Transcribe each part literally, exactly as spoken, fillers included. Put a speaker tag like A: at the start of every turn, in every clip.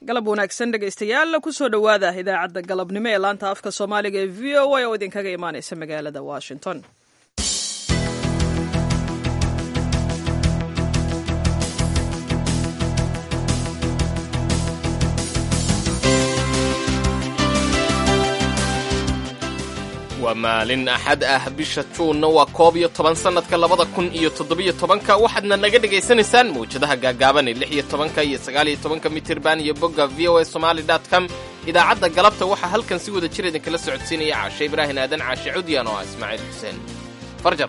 A: galab wanaagsan dhegaystayaal kusoo dhowaada idaacadda galabnimo ee laanta afka soomaaliga ee v o a oo idinkaga imaanaysa magaalada washington.
B: waa maalin axad ah bisha juunna waa koob iyo toban sannadka labada kun iyo toddobiyo tobanka waxaadna naga dhegaysanaysaan mawjadaha gaagaaban ee lix iyo tobanka iyo sagaal iyo tobanka mitirban iyo bogga v o a somali dot com. idaacadda galabta waxaa halkan si wada jir idinkala socodsiinaya caashe ibraahin aadan caashe cudyan oo ah ismaaciil xuseen farjar.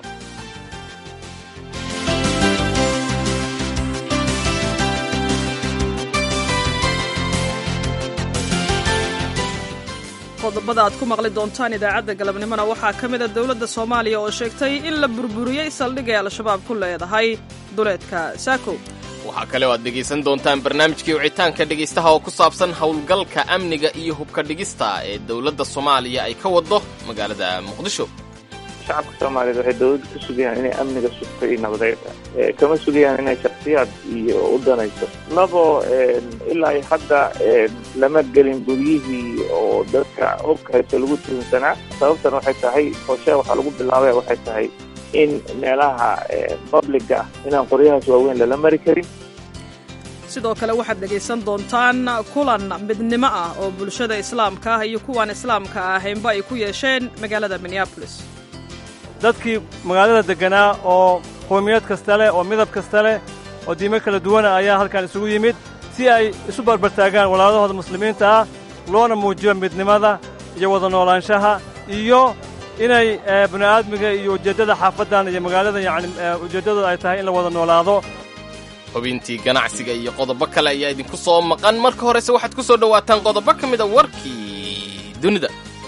A: qodobada aad ku maqli doontaan idaacadda galabnimona waxaa ka mida dowladda soomaaliya oo sheegtay in la burburiyey saldhigay al-shabaab ku leedahay duleedka saako.
B: waxaa kale oo aad dhegaysan doontaan barnaamijkii wicitaanka dhegaystaha oo ku saabsan howlgalka amniga iyo hubka dhigista ee dowladda soomaaliya ay ka waddo magaalada muqdisho.
C: shacabka soomaaliyeed waxay dowladda ku sugayaan inay amniga sugto iyo nabadeed kama sugayaan inay shaksiyaad iyo u danayso labo ilaa hadda lama gelin guryihii oo dadka hubka hayso lagu tuunsanaa. sababtan waxay tahay qorshe waxaa lagu bilaabay waxay tahay in meelaha publiga ah inaan qoryahaas waaweyn lala mari karin.
A: sidoo kale waxaad dhegaysan doontaan kulan midnimo ah oo bulshada islaamka ah iyo kuwaan islaamka ahaynba ay ku yeesheen magaalada minneapolis.
D: dadkii magaalada degganaa oo qowmiyad kasta leh oo midab kasta leh oo diimo kala duwana ayaa halkan isugu yimid si ay isu barbartaagaan walaalahooda muslimiinta ah loona muujiyo midnimada iyo wada noolaanshaha iyo inay bini'aadmiga iyo ujeeddada xaafaddan iyo magaalada yacni ujeeddadooda ay tahay in la wada noolaado.
B: xubintii ganacsiga iyo qodobo kale ayaa idinku soo maqan. marka horese waxaad ku soo dhowaataan qodobo ka mida warkii dunida.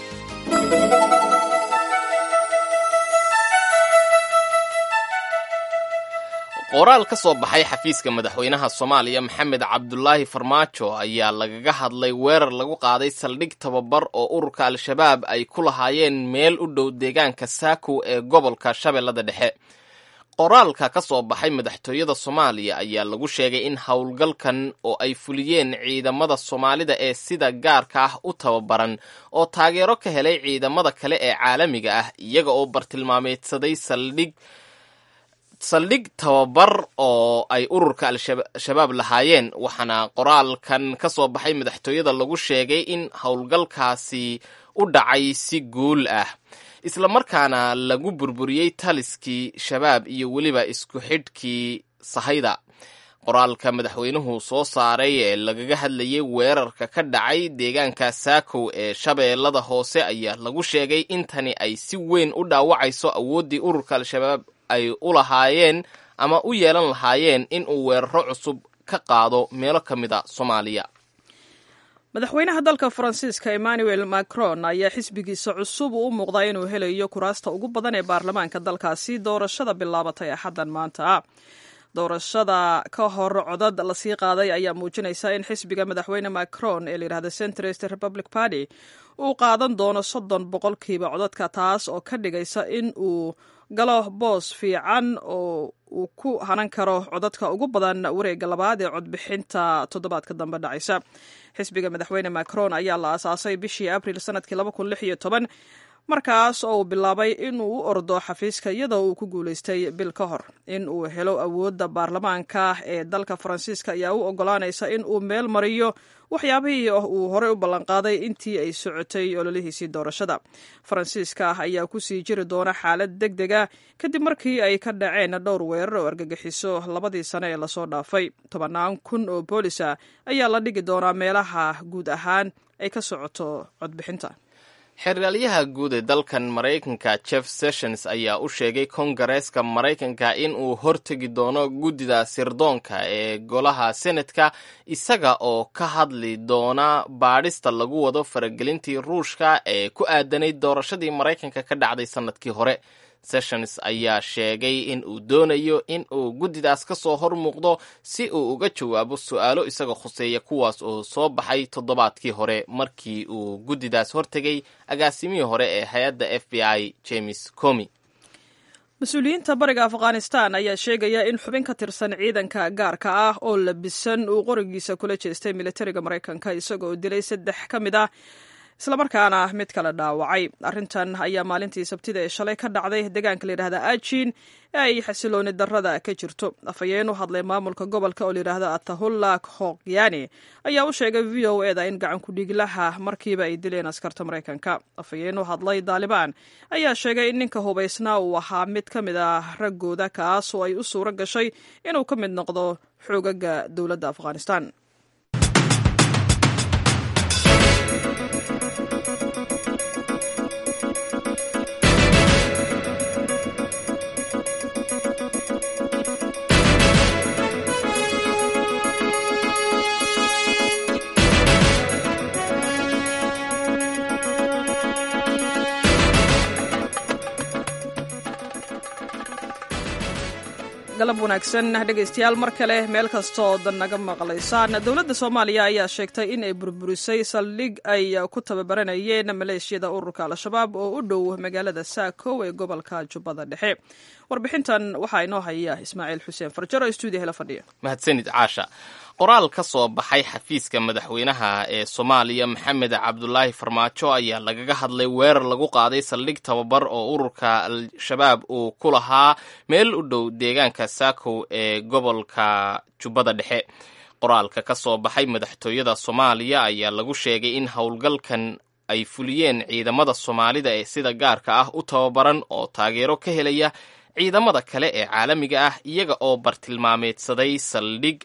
B: qoraal ka soo baxay xafiiska madaxweynaha soomaaliya maxamed cabdulaahi farmaajo ayaa lagaga hadlay weerar lagu qaaday saldhig tababar oo ururka al-shabaab ay ku lahaayeen meel u dhow deegaanka saakow ee gobolka shabeellada dhexe. qoraalka ka soo baxay madaxtooyada soomaaliya ayaa lagu sheegay in howlgalkan oo ay fuliyeen ciidamada soomaalida ee sida gaarka ah u tababaran oo taageero ka helay ciidamada kale ee caalamiga ah iyaga oo bartilmaameedsaday saldhig saldhig tababar oo ay ururka al-shabaab lahaayeen. waxaana qoraalkan ka soo baxay madaxtooyada lagu sheegay in howlgalkaasi u dhacay si guul ah islamarkaana lagu burburiyey taliskii shabaab iyo weliba isku xidhkii sahayda. qoraalka madaxweynuhu soo saaray ee lagaga hadlayay weerarka ka dhacay deegaanka saakow ee shabeellada hoose ayaa lagu sheegay in tani ay si weyn u dhaawacayso awooddii ururka al-shabaab ay u lahaayeen ama u yeelan lahaayeen in uu weeraro cusub ka qaado meelo ka mid a soomaaliya.
A: madaxweynaha dalka faransiiska emmanuel macron ayaa xisbigiisa cusub u muuqdaa inuu helayo kuraasta ugu badan ee baarlamaanka dalkaasi doorashada bilaabatay axaddan maanta. doorashada ka hor codad lasii qaaday ayaa muujinaysa in xisbiga madaxweyne macron ee layidhahda centrist republic party uu qaadan doono soddon boqolkiiba codadka, taas oo ka dhigaysa in uu galo boos fiican oo uu ku hanan karo codadka ugu badan wareegga labaad ee codbixinta toddobaadka dambe dhacaysa. xisbiga madaxweyne macron ayaa la aasaasay bishii abril sanadkii laba kun lix iyo toban markaas oo uu bilaabay in uu u ordo xafiiska iyadoo uu ku guulaystay bil ka hor. in uu helo awoodda baarlamaanka ee dalka faransiiska ayaa u oggolaanaysa in uu meel mariyo waxyaabihii uu horey u ballanqaaday intii ay socotay ololihiisii doorashada. faransiiska ayaa ku sii jiri doona xaalad deg dega kadib markii ay ka dhaceen dhowr weerar oo argagixiso labadii sane ee lasoo dhaafay. tobannaan kun oo boolisa ayaa la dhigi doonaa meelaha guud ahaan ay ka socoto codbixinta.
B: xeraalyaha guud ee dalkan maraykanka jeff sessions ayaa u sheegay kongareeska maraykanka in uu hortegi doono guddida sirdoonka ee golaha senatka isaga oo ka hadli doona baadhista lagu wado faragelintii ruushka ee ku aadanayd doorashadii maraykanka ka dhacday sannadkii hore. sessions ayaa sheegay in uu doonayo in uu guddidaas ka soo hor muuqdo si uu uga jawaabo su'aalo isaga khuseeya kuwaas oo soo baxay toddobaadkii hore markii uu guddidaas hortegay agaasimihii hore ee hay-adda f b i james comey.
A: mas-uuliyiinta bariga afghanistan ayaa sheegaya in xubin ka tirsan ciidanka gaarka ah oo labisan uu qorigiisa kula jeestay militariga maraykanka isagoo dilay saddex ka mid ah islamarkaana mid kale dhaawacay. arrintan ayaa maalintii sabtida ee shalay ka dhacday deegaanka layidhahda ajin ee ay xasilooni darrada ka jirto. afhayeen u hadlay maamulka gobolka oo layidhaahda atahullah khogyani ayaa u sheegay v o eda in gacan ku-dhiiglaha markiiba ay dileen askarta maraykanka. afhayeen u hadlay daalibaan ayaa sheegay in ninka hubaysnaa uu ahaa mid ka mid ah raggooda kaas oo ay u suuro gashay inuu ka mid noqdo xoogaga dowladda afghanistan. galab wanaagsan dhegaystayaal mar kale meel kastood naga maqlaysaan. dowladda soomaaliya ayaa sheegtay in ay burburisay saldhig ay ku tababaranayeen maleeshiyada ururka al-shabaab oo u dhow magaalada saakow ee gobolka jubbada dhexe. warbixintan waxaa inoo haya ismaaciil xuseen farjaro stuudiyaha la fadhiya.
B: mahadsanid caasha. qoraal ka soo baxay xafiiska madaxweynaha ee soomaaliya maxamed cabdulaahi farmaajo ayaa lagaga hadlay weerar lagu qaaday saldhig tababar oo ururka al-shabaab uu ku lahaa meel u dhow deegaanka saakow ee gobolka jubbada dhexe. qoraalka ka soo baxay madaxtooyada soomaaliya ayaa lagu sheegay in howlgalkan ay fuliyeen ciidamada soomaalida ee sida gaarka ah u tababaran oo taageero ka helaya ciidamada kale ee caalamiga ah iyaga oo bartilmaameedsaday saldhig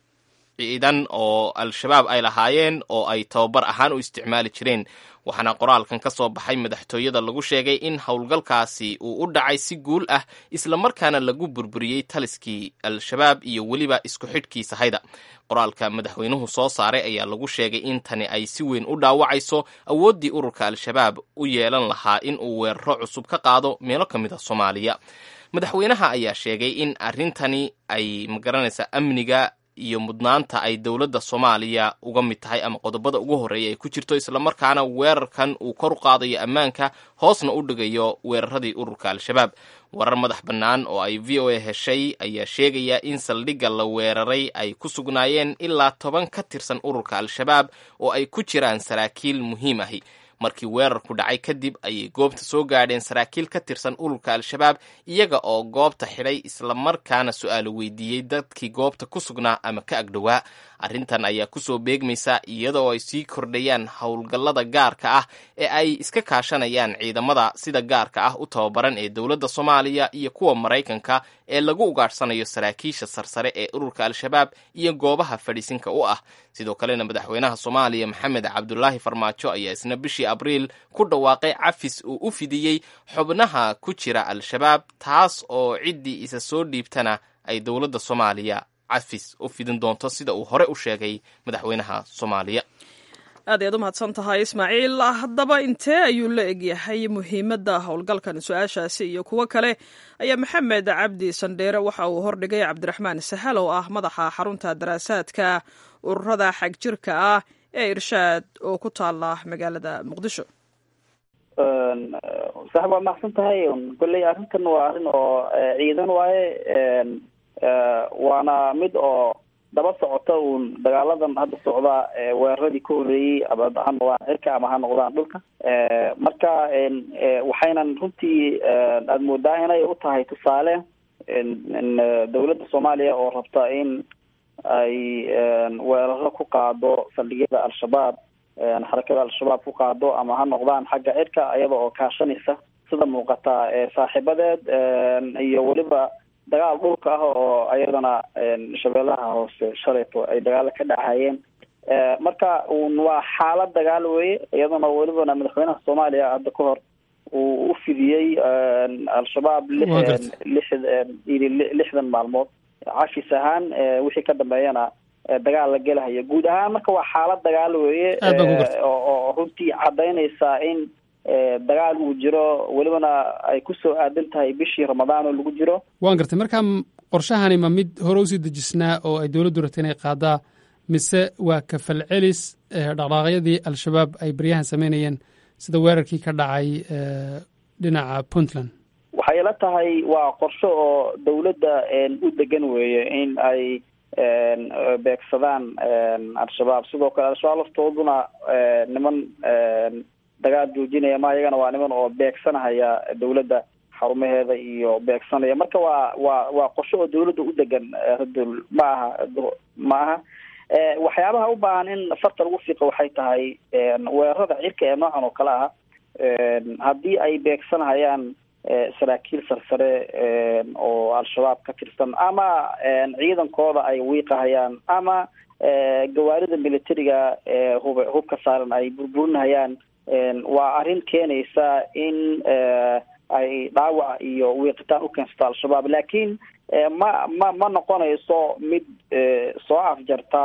B: ciidan oo al-shabaab ay lahaayeen oo ay tababar ahaan u isticmaali jireen. waxaana qoraalkan ka soo baxay madaxtooyada lagu sheegay in howlgalkaasi uu u dhacay si guul ah islamarkaana lagu burburiyey taliskii al-shabaab iyo weliba isku xidhkii sahayda. qoraalka madaxweynuhu soo saaray ayaa lagu sheegay in tani ay si weyn u dhaawacayso awooddii ururka al-shabaab u yeelan lahaa in uu weeraro cusub ka qaado meelo ka mid a soomaaliya. madaxweynaha ayaa sheegay in arrintani ay magaranaysa amniga iyo mudnaanta ay dowladda soomaaliya uga mid tahay ama qodobada ugu horreeya ay ku jirto islamarkaana weerarkan uu kor u qaadayo ammaanka hoosna u dhigayo weeraradii ururka al-shabaab. warar madax bannaan oo ay v o a heshay ayaa sheegaya in saldhigga la weeraray ay ku sugnaayeen ilaa toban ka tirsan ururka al-shabaab oo ay ku jiraan saraakiil muhiim ahi. markii weerarku dhacay kadib ayay goobta soo gaadheen saraakiil ka tirsan ururka al-shabaab iyaga oo goobta xidhay islamarkaana su-aalo weydiiyey dadkii goobta ku sugnaa ama ka agdhowaa. arrintan ayaa kusoo beegmaysa iyadoo ay sii kordhayaan howlgallada gaarka ah ee ay iska kaashanayaan ciidamada sida gaarka ah u tababaran ee dowladda soomaaliya iyo kuwa maraykanka ee lagu ugaadhsanayo saraakiisha sarsare ee ururka al-shabaab iyo goobaha fadhiisinka u ah. sidoo kalena madaxweynaha soomaaliya maxamed cabdulaahi farmaajo ayaa isna bishii abriil ku dhawaaqay cafis uu u fidiyey xubnaha ku jira al-shabaab taas oo ciddii isa soo dhiibtana ay dowladda soomaaliya cafis u fidin doonto sida uu hore u sheegay madaxweynaha soomaaliya.
A: aad ayaad u mahadsan tahay ismaaciil. haddaba intee ayuu la egyahay muhiimadda howlgalkan? su-aashaasi iyo kuwo kale ayaa maxamed cabdi sandheere waxa uu hordhigay cabdiraxmaan sahal oo ah madaxa xarunta daraasaadka ururada xagjirka ah ee irshaad oo ku taala magaalada muqdisho.
E: sax waad mahadsan tahay. kolley arrintan waa arrin oo ciidan waaye waana mid oo daba socota uun dagaaladan hadda socda weeraradii ka horreeyey ama ha noqdaan cirka ama ha noqdaan dhulka. marka waxaynan runtii aada moodaa inay u tahay tusaale dowladda soomaaliya oo rabta in ay weeraro ku qaado saldhigyada al-shabaab, xarakada al-shabaab ku qaado ama ha noqdaan xagga cirka iyada oo kaashanaysa sida muuqata saaxiibadeed iyo weliba dagaal dhulka ah oo ayadana shabeellaha hoose shalayto ay dagaalo ka dhacayeen. marka waa xaalad dagaal weye iyadana welibana madaxweynaha soomaaliya hadda ka hor uu u fidiyey al-shabaab lixdan maalmood cafis ahaan, wixii ka dambeeyana dagaal la gelahayo. guud ahaan marka waa xaalad dagaal weye oo runtii cadaynaysa in dagaal uu jiro, welibana ay kusoo aadan tahay bishii ramadaan oo lagu jiro.
F: waan gartay. marka qorshahani ma mid hore usii dejisnaa oo ay dowladdu ratay inay qaadaa, mise waa kafal celis dhaqdhaaqyadii al-shabaab ay baryahan samaynayeen sida weerarkii ka dhacay dhinaca puntland?
E: waxay la tahay waa qorshe oo dawladda u degan weeye in ay beegsadaan al-shabaab. sidoo kale al-shabaab laftooduna niman dagaal joojinaya ma iyagana waa niman oo beegsanahaya dawladda xarumaheeda iyo beegsanaya. marka waa waa waa qorshe oo dawladda u degan ma aha ma aha waxyaabaha u baahan in farta lagu fiiqo waxay tahay weerarada cirka ee noocan oo kale ah haddii ay beegsanahayaan saraakiil sarsare oo al-shabaab ka tirsan ama ciidankooda ay wiiqahayaan ama gawaarida militariga hub hubka saaran ay burburinahayaan waa arrin keenaysa in ay dhaawac iyo wiiqitaan u keensato al-shabaab. laakiin ma ma ma noqonayso mid soo afjarta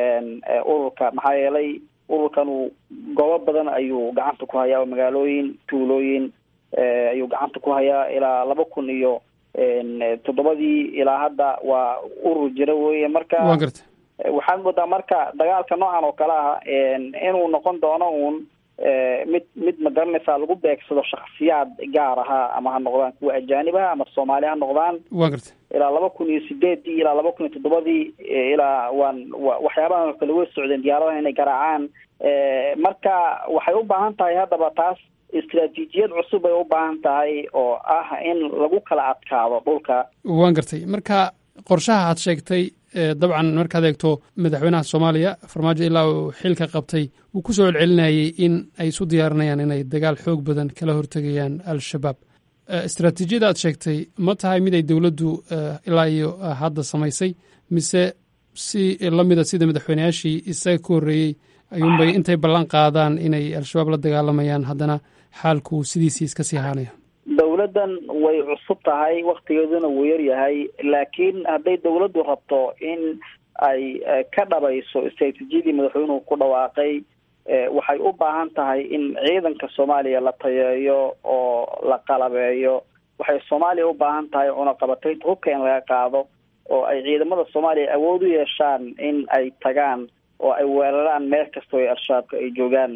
E: ururka maxaa yeelay ururkanu goobo badan ayuu gacanta ku hayaa oo magaalooyin tuulooyin ayuu gacanta ku hayaa ilaa laba kun iyo toddobadii ilaa hadda waa urur jira weye. marka waxaad moodaa marka dagaalka noocan oo kale ah inuu noqon doono uun mid mid magaranaysaa lagu beegsado shaksiyaad gaar ahaa ama ha noqdaan kuwa ajaanibaha ama soomaali ha noqdaan. ilaa laba kun iyo sideedii ilaa laba kun iyo toddobadii ilaa waan waxyaabaha kale way socdeen diyaaradaha inay garaacaan. marka waxay u baahan tahay haddaba taas istaraatiijiyad cusub ay u baahan tahay oo ah in lagu kala adkaado dhulka.
F: waan gartay. marka qorshaha aad sheegtay dabcan markaad eegto madaxweynaha soomaaliya farmaajo ilaa uu xilka qabtay wuu ku soo celcelinayay in ay isu diyaarinayaan inay dagaal xoog badan kala hortegayaan al-shabaab. istaraatiijiyada aad sheegtay ma tahay mid ay dowladdu ilaa iyo hadda samaysay mise si lamida sida madaxweyneyaashii isaga ka horreeyey ayuunbay intay ballan qaadaan inay al-shabaab la dagaalamayaan haddana xaalku sidiisii iska sii haanayo?
E: dawladdan way cusub tahay, waktigeeduna wuu yar yahay, laakiin hadday dawladdu rabto in ay ka dhabayso istaraatiijiyadii madaxweynuhu ku dhawaaqay, waxay u baahan tahay in ciidanka soomaaliya la tayeeyo oo la qalabeeyo. waxay soomaaliya u baahan tahay cunaqabataynta hubka in laga qaado oo ay ciidamada soomaaliya awood u yeeshaan in ay tagaan oo ay weeraraan meel kastoo ay al-shabaabka ay joogaan.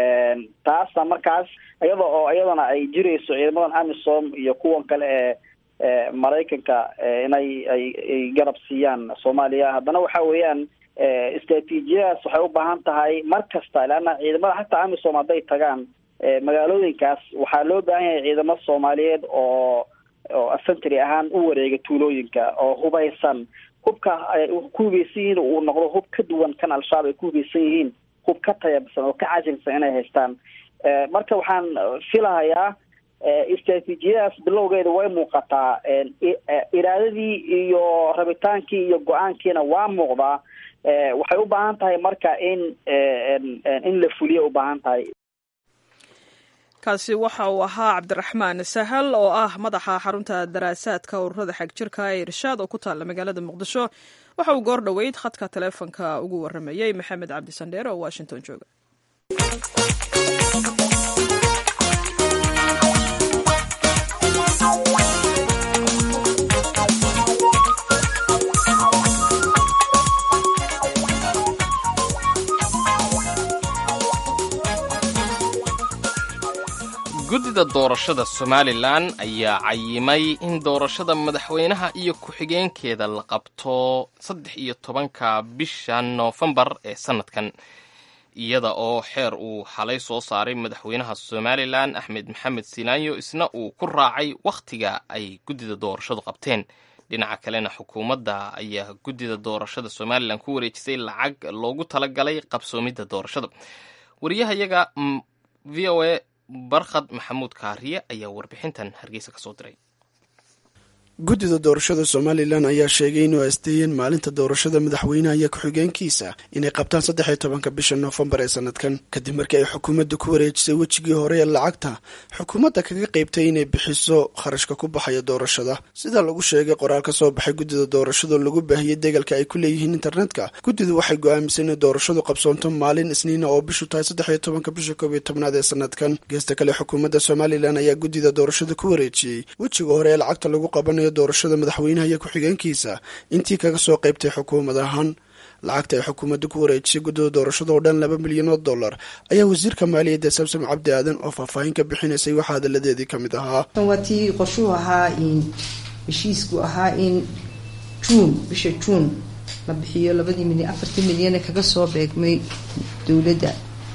E: taasna markaas iyada oo iyadana ay jirayso ciidamadan amisom iyo kuwan kale ee maraykanka inay ay ay garab siiyaan soomaaliya, haddana waxa weeyaan istaraatiijiyadaas waxay u baahan tahay mar kasta, leanna ciidamada xataa amisom hadday tagaan magaalooyinkaas waxaa loo baahan yahay ciidamo soomaaliyeed oo oo asantary ahaan u wareega tuulooyinka oo hubaysan. hubka ay ku hubeysan yihiin uu noqdo hub ka duwan kan al-shabaab ay ku hubeysan yihiin, hub ka tayabsan oo ka casilsan inay haystaan. marka waxaan filahayaa istaraatiijiyadaas bilowgeeda way muuqataa, iraadadii iyo rabitaankii iyo go-aankiina waa muuqdaa. waxay u baahan tahay marka in in la fuliyo u baahan tahay.
A: kaasi waxa uu ahaa cabdiraxmaan sahal oo ah madaxa xarunta daraasaadka ururada xagjirka ee irshaad oo ku taalla magaalada muqdisho. waxa uu goor dhoweyd khadka taleefonka ugu waramayey maxamed cabdi sandheere oo washington jooga.
B: guddida doorashada somalilan ayaa cayimay in doorashada madaxweynaha iyo ku-xigeenkeeda la qabto saddex iyo tobanka bisha noofembar ee sanadkan, iyada oo xeer uu xalay soo saaray madaxweynaha somalilan axmed maxamed sinaayo isna uu ku raacay wakhtiga ay guddida doorashadu qabteen. dhinaca kalena xukuumadda ayaa guddida doorashada somalilan ku wareejisay lacag loogu talagalay qabsoomidda doorashada. wariyahayaga v o a barkhad maxamuud kaariye ayaa warbixintan hargeysa ka soo diray.
G: guddida doorashada somalilan ayaa sheegay inuu asteeyeen maalinta doorashada madaxweynaha iyo ku-xigeenkiisa inay qabtaan saddex iyo tobanka bisha noofembar ee sanadkan, kadib markii ay xukuumadda ku wareejisay wejigii hore ee lacagta xukuumadda kaga qaybtay inay bixiso kharashka ku baxaya doorashada. sida lagu sheegay qoraal ka soo baxay guddida doorashada lagu baahiyey degalka ay ku leeyihiin internetka, guddidu waxay go-aamisay inay doorashadu qabsoonto maalin isniina oo bishu tahay saddex iyo tobanka bisha koob iyo tobnaad ee sanadkan. geesta kale xukuumadda somalilan ayaa guddida doorashada ku wareejiyey wejiga hore ee lacagta lagu qabanayo doorashada madaxweynaha iyo ku-xigeenkiisa intii kaga soo qaybtay xukuumad ahaan. lacagta ay xukuumadda ku wareejisay guddida doorashada oo dhan laba milyan oo dollar ayaa wasiirka maaliyadda samsom cabdi aadan oo faahfaahin ka bixinaysay waxaa hadalladeedii ka mid ahaa.
H: waa tii qorshuhu ahaa in heshiisku ahaa in juun bisha juun la bixiyo labadii milyan afartii milyan ee kaga soo beegmay dowladda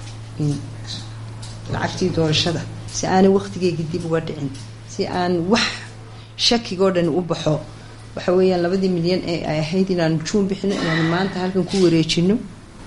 H: lacagtii doorashada si aanay waqtigeygii dib uga dhicin, si aan wax shakigoo dhan u baxo. waxa weeyaan labadii milyan ee ay ahayd inaanu juun bixino inaanu maanta halkan ku wareejino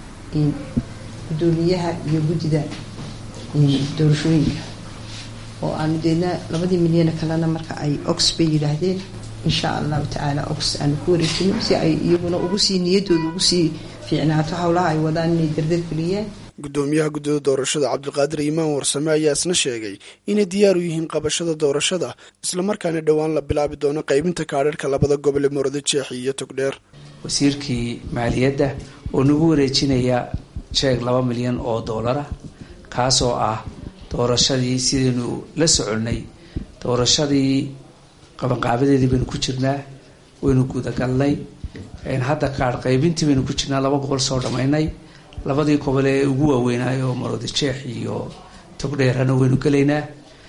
H: gudoomiyaha iyo guddida doorashooyinka, oo aanu deedna labadii milyan kalena marka ay ox bay yidhaahdeen insha allahu tacaala ox aanu ku wareejino si ay iyaguna ugu sii niyadooda ugu sii fiicnaato howlaha ay wadaan inay dardar geliyaan.
G: gudoomiyaha guddida doorashada cabdiqaadir iimaan warsame ayaa isna sheegay inay diyaar u yihiin qabashada doorashada islamarkaana dhowaan la bilaabi doono qaybinta kaadharhka labada gobol ee murudijeex iyo togdheer.
I: wasiirkii maaliyadda oo nagu wareejinaya jeeg laba milyan oo doolara, kaasoo ah doorashadii sidaynu la soconay doorashadii qabanqaabadeedii baynu ku jirnaa, waynu gudagalnay, hadda kaadh qaybintii baynu ku jirnaa, laba gobol soo dhammaynay, labadii gobol ee ugu waaweynaayo murudijeex iyo togdheerana waynu gelaynaa.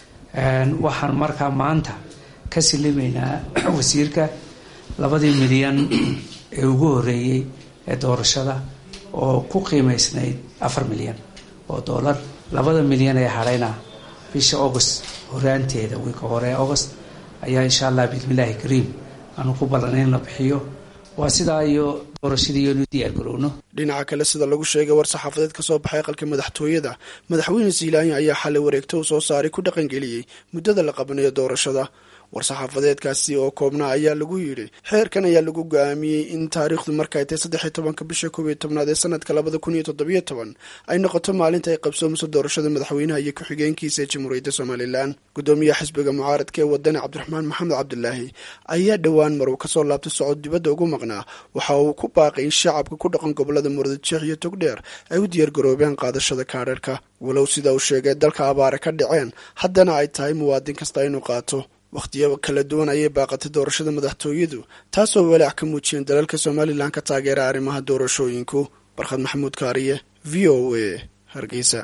I: waxaan markaa maanta ka silimaynaa wasiirka labadii milyan ee ugu horeeyey ee doorashada oo ku qiimaysnayd afar milyan oo dollar. labada milyan ee hadhayna bisha august horaanteeda wiilka hore august ayaa insha allah bismillaahi kariim aanu ku ballanay in la bixiyo. waa sidaa iyo doorashadii inu diyaar garowno.
G: dhinaca kale sida lagu sheegay war saxaafadeed ka soo baxay aqalka madaxtooyada, madaxweyne Silaanya ayaa xalay wareegto u soo saaray ku dhaqangeliyey muddada la qabanayo doorashada. war saxaafadeedkaasi oo koobnaa ayaa lagu yidhi xeerkan ayaa lagu go-aamiyey in taariikhdu markaay tahay saddex iyo tobanka bisha koob iyo tobnaad ee sanadka labada kun iyo toddobiyo toban ay noqoto maalinta ay qabsoomayso doorashada madaxweynaha iyo ku-xigeenkiisa ee jamhuuriyadda somalilan. gudoomiyaha xisbiga mucaaradka ee wadani cabdiraxmaan maxamed cabdilaahi ayaa dhowaan mar uu kasoo laabtay socod dibadda ugu maqnaa waxa uu ku baaqay in shacabka ku dhaqan gobolada murudijeex iyo togdheer ay u diyaargaroobeen qaadashada kaadharhka. walow sida uu sheegay dalka abaare ka dhaceen, haddana ay tahay muwaadin kasta inuu qaato. wakhtiyo kala duwan ayay baaqatay doorashada madaxtooyadu, taasoo walaac ka muujiyeen dalalka somalilan ka taageera arrimaha doorashooyinku. barkhad maxamuud kaariye, v o a, hargeysa.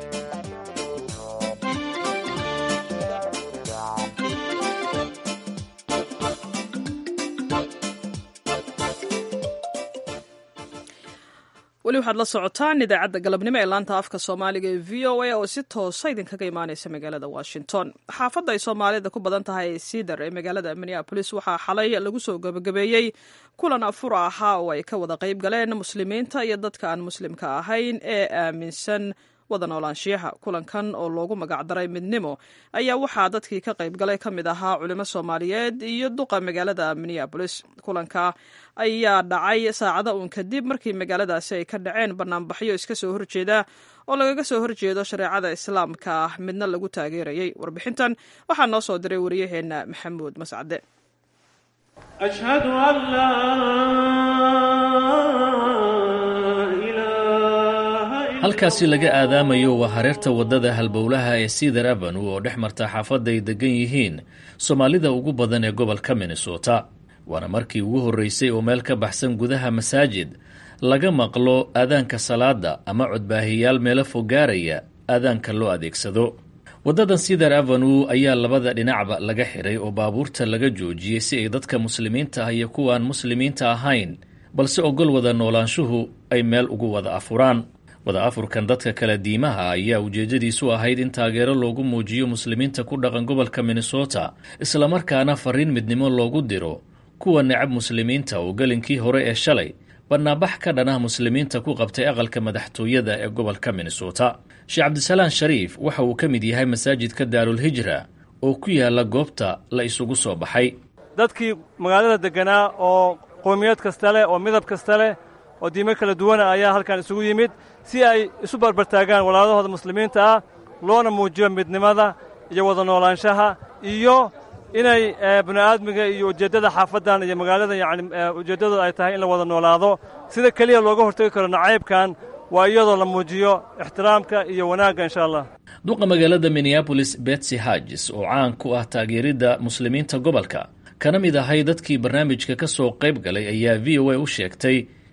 A: weli waxaad la socotaan idaacadda galabnimo ee laanta afka soomaaliga ee v o a oo si toosa idinkaga imaaneysa magaalada washington. xaafadda ay soomaalida ku badan tahay ee cedar ee magaalada minneapolis waxaa xalay lagu soo gabagabeeyey kulan afur ahaa oo ay ka wada qayb galeen muslimiinta iyo dadka aan muslimka ahayn ee aaminsan wada noolaanshiyaha. kulankan oo loogu magacdaray midnimo ayaa waxaa dadkii ka qayb galay ka mid ahaa culimo soomaaliyeed iyo duqa magaalada minneapolis. kulanka ayaa dhacay saacada uun kadib markii magaaladaasi ay ka dhaceen banaanbaxyo iska soo horjeeda oo lagaga soo horjeedo shareecada islaamka ah midna lagu taageerayay. warbixintan waxaa noo soo diray wariyaheena maxamuud mascade.
J: halkaasi laga aadaamayo waa hareerta waddada halbowlaha ee cedar avenue oo dhex marta xaafadda ay degan yihiin soomaalida ugu badan ee gobolka minnesota. waana markii ugu horreysay oo meel ka baxsan gudaha masaajid laga maqlo aadaanka salaada ama codbaahiyaal meelo fogaaraya aadaanka loo adeegsado. waddadan cedar avenue ayaa labada dhinacba laga xiray oo baabuurta laga joojiyey si ay dadka muslimiinta ah iyo kuwaan muslimiinta ahayn balse ogol wada noolaanshuhu ay meel ugu wada afuraan. wada afurkan dadka kala diimaha ayaa ujeedadiisu ahayd in taageero loogu muujiyo muslimiinta ku dhaqan gobolka minnesota, islamarkaana fariin midnimo loogu diro kuwa necab muslimiinta oo gelinkii hore ee shalay banaanbax ka dhanah muslimiinta ku qabtay aqalka madaxtooyada ee gobolka minnesota. sheekh cabdisalaan shariif waxa uu ka mid yahay masaajidka daarulhijra oo ku yaala goobta la isugu soo baxay.
D: dadkii magaalada deganaa oo qowmiyad kasta leh oo midab kasta leh oo diimo kala duwana ayaa halkan isugu yimid si ay isu barbartaagaan walaalahooda muslimiinta ah, loona muujiyo midnimada iyo wada noolaanshaha iyo inay bini'aadmiga iyo ujeeddada xaafaddan iyo magaalada yacni ujeeddadooda ay tahay in la wada noolaado. sida keliya looga hortagi karo nacaybkan waa iyadoo la muujiyo ixtiraamka iyo wanaagga insha allah.
J: duqa magaalada minneapolis betsy hodges oo caan ku ah taageeridda muslimiinta gobolka kana mid ahay dadkii barnaamijka ka soo qayb galay ayaa v o a u sheegtay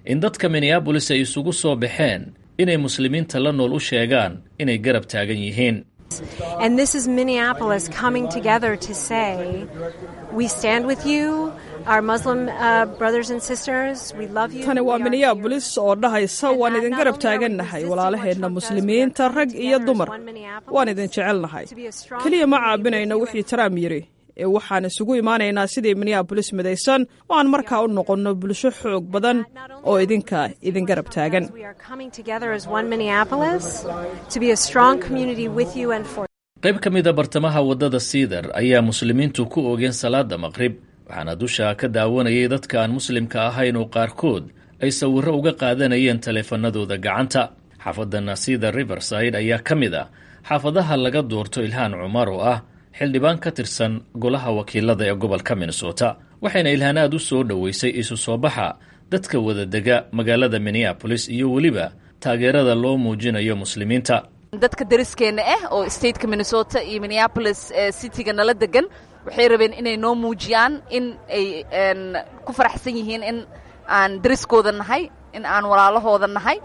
J: in dadka minneabolis ay isugu soo baxeen inay muslimiinta la nool u sheegaan inay garab taagan yihiin.
K: And this is Minneapolis coming together to say, we stand with you, our Muslim uh, brothers and sisters, we love you.
A: Tani waa Minneapolis oo dhahaysa waan idin garab taagannahay walaalaheenna muslimiinta rag iyo dumar. Waan idin jecelnahay. Kaliya ma caabinayno wixii Trump yiri. ee waxaan isugu imaanaynaa sidii Minneapolis midaysan oo aan markaa u noqonno bulsho xoog badan oo idinka idin garab taagan.
J: qayb ka mid a bartamaha waddada Cedar ayaa muslimiintu ku oogeen salaada maqrib, waxaana dusha ka daawanayay dadka aan muslimka ahayn oo qaarkood ay sawirro uga qaadanayeen taleefanadooda gacanta. xaafadana Cedar Riverside ayaa ka mid ah xaafadaha laga doorto Ilhaan Cumar oo ah xildhibaan ka tirsan golaha wakiilada ee gobolka Minnesota, waxayna Ilhaan aad u soo dhoweysay isu soo baxa dadka wada dega magaalada Minneapolis iyo weliba taageerada loo muujinayo muslimiinta.
L: dadka dariskeena ah oo stateka Minnesota iyo Minneapolis cityga nala degan waxay rabeen inay noo muujiyaan in ay ku faraxsan yihiin in aan dariskooda nahay, in aan walaalahooda nahay,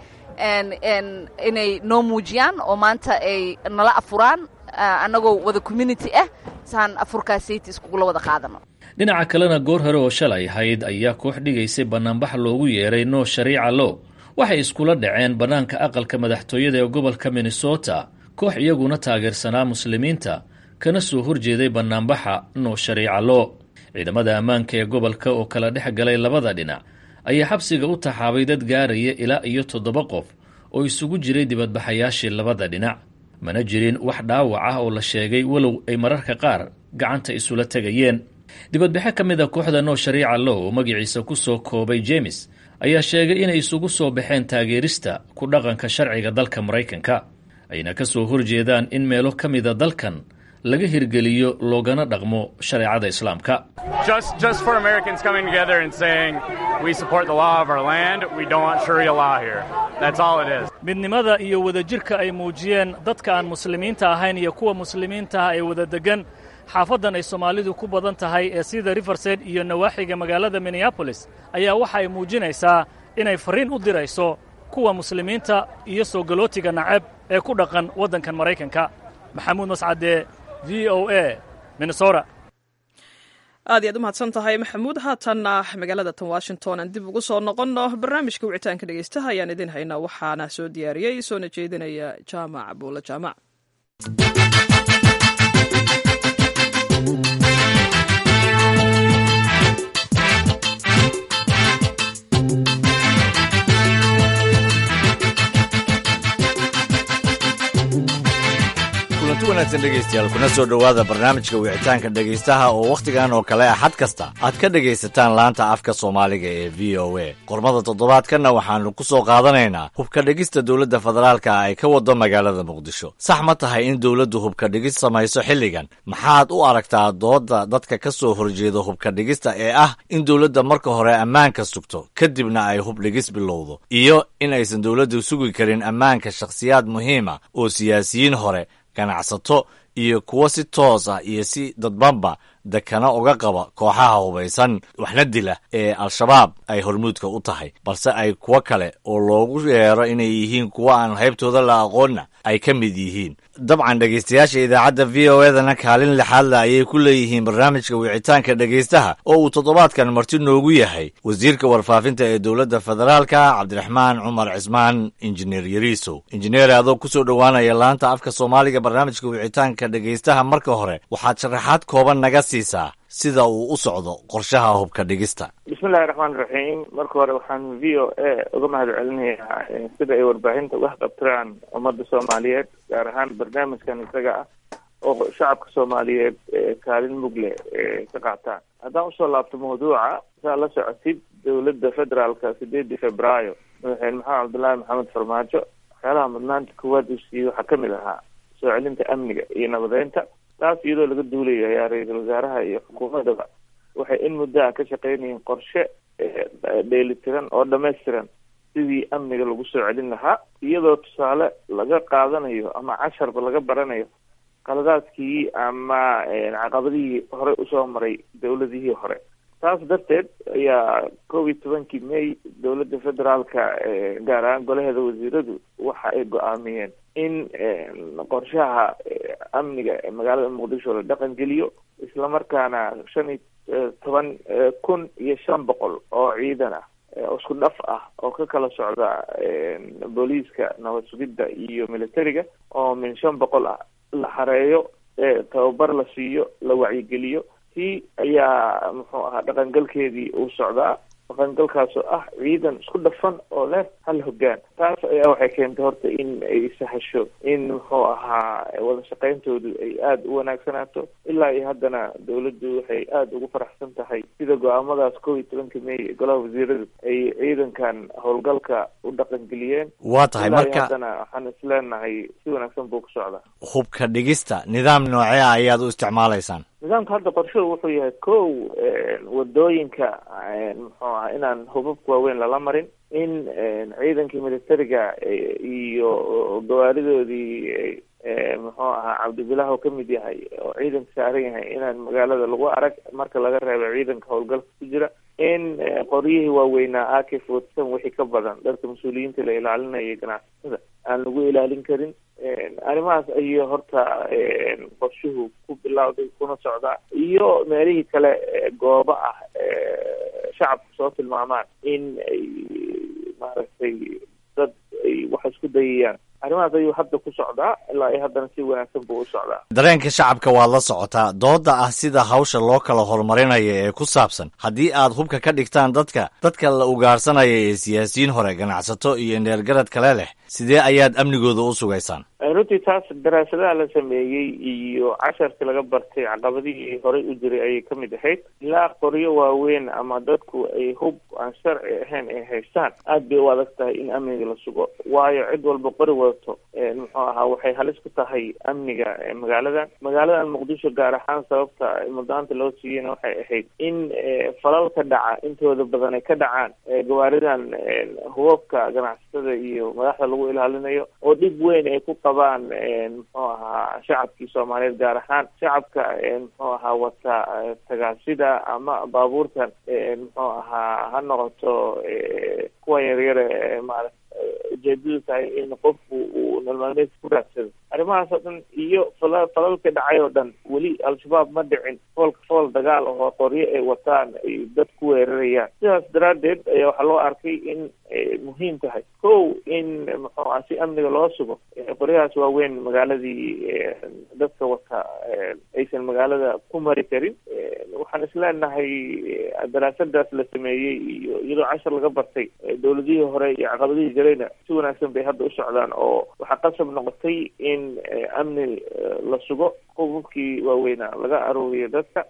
L: inay noo muujiyaan oo maanta ay nala afuraan annagoo wada community ah saan afurkaasayt iskugula wada qaadano.
J: dhinaca kalena goor hore oo shalay ahayd ayaa koox dhigaysay banaanbax loogu yeeray no shariica law waxay iskula dhaceen bannaanka aqalka madaxtooyada ee gobolka Minnesota, koox iyaguna taageersanaa muslimiinta kana soo horjeeday banaanbaxa no shariica law. ciidamada ammaanka ee gobolka oo kala dhex galay labada dhinac ayaa xabsiga u taxaabay dad gaaraya ilaa iyo toddoba qof oo isugu jiray dibadbaxayaashii labada dhinac. mana jirin wax dhaawac ah oo la sheegay walow ay mararka qaar gacanta isula tegayeen. dibadbaxe ka mid a kooxda no shariica law oo magaciisa ku soo koobay James ayaa sheegay inay isugu soo baxeen taageerista ku dhaqanka sharciga dalka Maraykanka, ayna ka soo horjeedaan in meelo ka mid a dalkan laga hirgeliyo loogana dhaqmo shareecada Islaamka.
M: Just just for Americans coming together and saying we support the law of our land, we don't want Sharia law here. That's all it is.
D: midnimada iyo wadajirka ay muujiyeen dadka aan muslimiinta ahayn iyo kuwa muslimiinta ah ee wada degan xaafadan ay Soomaalidu ku badan tahay ee sida Riverside iyo nawaaxiga magaalada Minneapolis ayaa waxa ay muujinaysaa inay fariin u dirayso kuwa muslimiinta iyo soo galootiga nacab ee ku dhaqan wadankan Maraykanka. Maxamuud Mascade, V O A, Minnesota.
A: aad iyo aad u mahadsan tahay Maxamuud. haatanna magaalada tan Washington aan dib ugu soo noqonno barnaamijka wicitaanka dhegeystaha ayaan idin haynaa, waxaana soo diyaariyey soona jeedinaya Jaamac Abuula Jaamac.
N: kulanti wanaagsan dhegaystayaal, kuna soo dhowaada barnaamijka wicitaanka dhegaystaha oo wakhtigan oo kale axad kasta aad ka dhegaysataan laanta afka Soomaaliga ee V O A. qormada toddobaadkanna waxaannu ku soo qaadanaynaa hubka dhigista dowladda federaalka ay ka wado magaalada Muqdisho. sax ma tahay in dowladdu hubka dhigis samayso xilligan? maxaad u aragtaa doodda dadka ka soo horjeeda hubka dhigista ee ah in dowladda marka hore ammaanka sugto kadibna ay hub dhigis bilowdo, iyo in aysan dowladdu sugi karin ammaanka shakhsiyaad muhiima oo siyaasiyiin hore, ganacsato iyo kuwo si toos ah iyo si dadbanba dekana uga qaba kooxaha hubaysan waxna dila ee al-shabaab ay hormuudka u tahay, balse ay kuwo kale oo loogu yeero inay yihiin kuwo aan haybtooda la aqoonna ay ka mid yihiin. dabcan dhegaystayaasha idaacadda V O A-dana kaalin lixaad le ayay ku leeyihiin barnaamijka wicitaanka dhegaystaha oo uu toddobaadkan marti noogu yahay wasiirka warfaafinta ee dowladda federaalka Cabdiraxmaan Cumar Cismaan Injineer Yariisow. injineer, adoo ku soo dhowaanaya laanta afka Soomaaliga barnaamijka wicitaanka dhegaystaha, marka hore waxaad sharaxaad kooban naga siisaa sida uu u socdo qorshaha hubka dhigista.
C: bismillahi raxmaani raxiim. marka hore waxaan V O A uga mahad celinayaa sida ay warbaahinta uga qabtiraan ummadda Soomaaliyeed, gaar ahaan barnaamijkan isaga ah oo shacabka Soomaaliyeed kaalin mugle ka qaataan. haddaan usoo laabto mawduuca, saa la socotid dowladda federaalka sideedii Febraayo madaxweyne maxamed cabdullaahi maxamed farmaajo waxyaalaha mudnaanta koowaad uu siiyey waxaa ka mid ahaa soo celinta amniga iyo nabadeynta. taas iyadoo laga duulaya ayaa ra-iisul wasaaraha iyo xukuumaddaba waxay in muddo ah ka shaqaynayeen qorshe dheelitiran oo dhammaystiran sidii amniga lagu soo celin lahaa, iyadoo tusaale laga qaadanayo ama casharba laga baranayo qaladaadkii ama caqabadihii hore usoo maray dowladihii hore. taas darteed ayaa koob iyo tobankii may dowladda federaalka gaar ahaan golaheeda wasiiradu waxa ay go-aamiyeen in qorshaha amniga ee magaalada muqdisho la dhaqan geliyo islamarkaana shan iyo toban kun iyo shan boqol oo ciidan ah isku dhaf ah oo ka kala socda booliiska nabad sugidda iyo militariga oo min shan boqol ah la xareeyo tababar la siiyo la wacyigeliyo tii ayaa muxuu ahaa dhaqangalkeedii uu socdaa dhaqangalkaas oo ah ciidan isku dhafan oo leh hal hoggaan taas ayaa waxay keentay horta in ay sahasho in muxuu ahaa wada shaqayntoodu ay aada u wanaagsanaato ilaa iyo haddana dawladdu waxay aada ugu faraxsan tahay sida go-aamadaas koob iyo tobanka may golaha wasiiradu ay ciidankan howlgalka u dhaqangeliyeen
N: waa tahay marka
C: haddana waxaan isleenahay si wanaagsan buu ku socdaa
N: hubka dhigista nidaam noocee ah ayaad u isticmaalaysaan
C: nidaamka hadda qorshuhu wuxuu yahay kow wadooyinka muxuu aha inaan hubabka waaweyn lala marin in ciidankii militariga iyo gawaaridoodii muxuu ahaa cabdibilah oo kamid yahay oo ciidanka saaran yahay inaan magaalada lagu arag marka laga reebo ciidanka howlgalka ku jira in qoryihii waaweynaa a k forty-seven wixii ka badan dadka mas-uuliyiinta la ilaalinaya ganacsatada aan lagu ilaalin karin arrimahaas ayuu horta qorshuhu ku bilowday kuna socdaa iyo meelihii kale goobo ah shacabku soo tilmaamaan in ay maaragtay dad ay wax isku dayayaan arrimahaas ayuu hadda ku socdaa ilaa iyo haddana si wanaagsan buu u socdaa
N: dareenka shacabka waad la socotaa dooda ah sida hawsha loo kala horumarinayo ee ku saabsan haddii aad hubka ka dhigtaan dadka dadka la ugaarsanaya ee siyaasiyiin hore ganacsato iyo neergarad kale leh sidee ayaad amnigooda u sugaysaan
C: runtii taas daraasadaha la sameeyey iyo casharkii laga bartay caqabadihii horey u jiray ayay kamid ahayd ilaa qoryo waaweyn ama dadku ay hub aan sharci ahayn ay haystaan aad bay u adag tahay in amniga la sugo waayo cid walba qori wadato muxuu ahaa waxay halis ku tahay amniga magaaladan magaaladan muqdisho gaar ahaan sababta muddaanta loo siiyeyna waxay ahayd in falal ka dhaca intooda badan ay ka dhacaan gawaaridan hubabka ganacsatada iyo madaxda lagu ilaalinayo oo dhib weyn ay ku qabaan muxuu ahaa shacabkii soomaaliyeed gaar ahaan shacabka muxuu ahaa wata tagaasida ama baabuurtan muxuu ahaa ha noqoto kuwa yaryare maarata ujeedadu tahay in qofku uu nololmaalmeedka ku raadsado arrimahaas oo dhan iyo fala falalka dhacay oo dhan weli al-shabaab ma dhicin foolka fool dagaal oo qoryo ay wataan ay dad ku weerarayaan sidaas daraaddeed ayaa waxaa loo arkay in muhiim tahay kow in muxuu aha si amniga loo sugo qoryahaas waaweyn magaaladii dadka wata aysan magaalada ku mari karin waxaan isleenahay daraasadaas la sameeyey iyo iyadoo cashar laga bartay dawladihii hore iyo caqabadihii jirayna si wanaagsan bay hadda u socdaan oo waxaa qasab noqotay in amni la sugo hubabkii waaweynaa laga aruuriyo dadka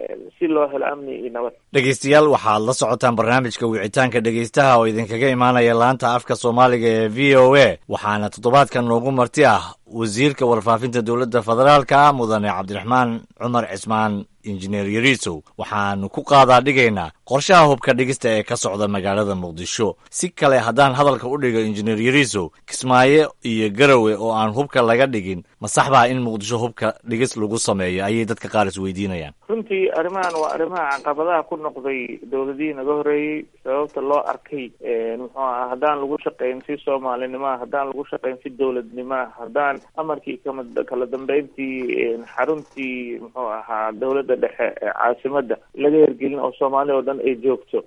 C: si loo helo amni iyo nabad
N: dhegeystayaal waxaad la socotaan barnaamijka wicitaanka dhegeystaha oo idinkaga imaanaya laanta afka soomaaliga ee v o a waxaana toddobaadkan noogu marti ah wasiirka warfaafinta dowladda federaalka mudane cabdiraxmaan cumar cismaan injineer yariisow waxaanu ku qaadaa dhigaynaa qorshaha hubka dhigista ee ka socda magaalada muqdisho si kale haddaan hadalka u dhigo injineer yariisow kismaayo iyo garowe oo aan hubka laga dhigin ma sax baa in muqdisho hubka dhigis lagu sameeyo ayay dadka qaar is weydiinayaan
C: runtii arrimahan waa arrimaha caqabadaha ku noqday dawladihii naga horeeyey sababta loo arkay muxuu aha haddaan lagu shaqayn si soomaalinimaa haddaan lagu shaqayn si dawladnimaa haddaan amarkii kama kala dambeyntii xaruntii muxuu ahaa dawladda dhexe ee caasimada laga hergelin oo soomaaliya oo dhan ay joogto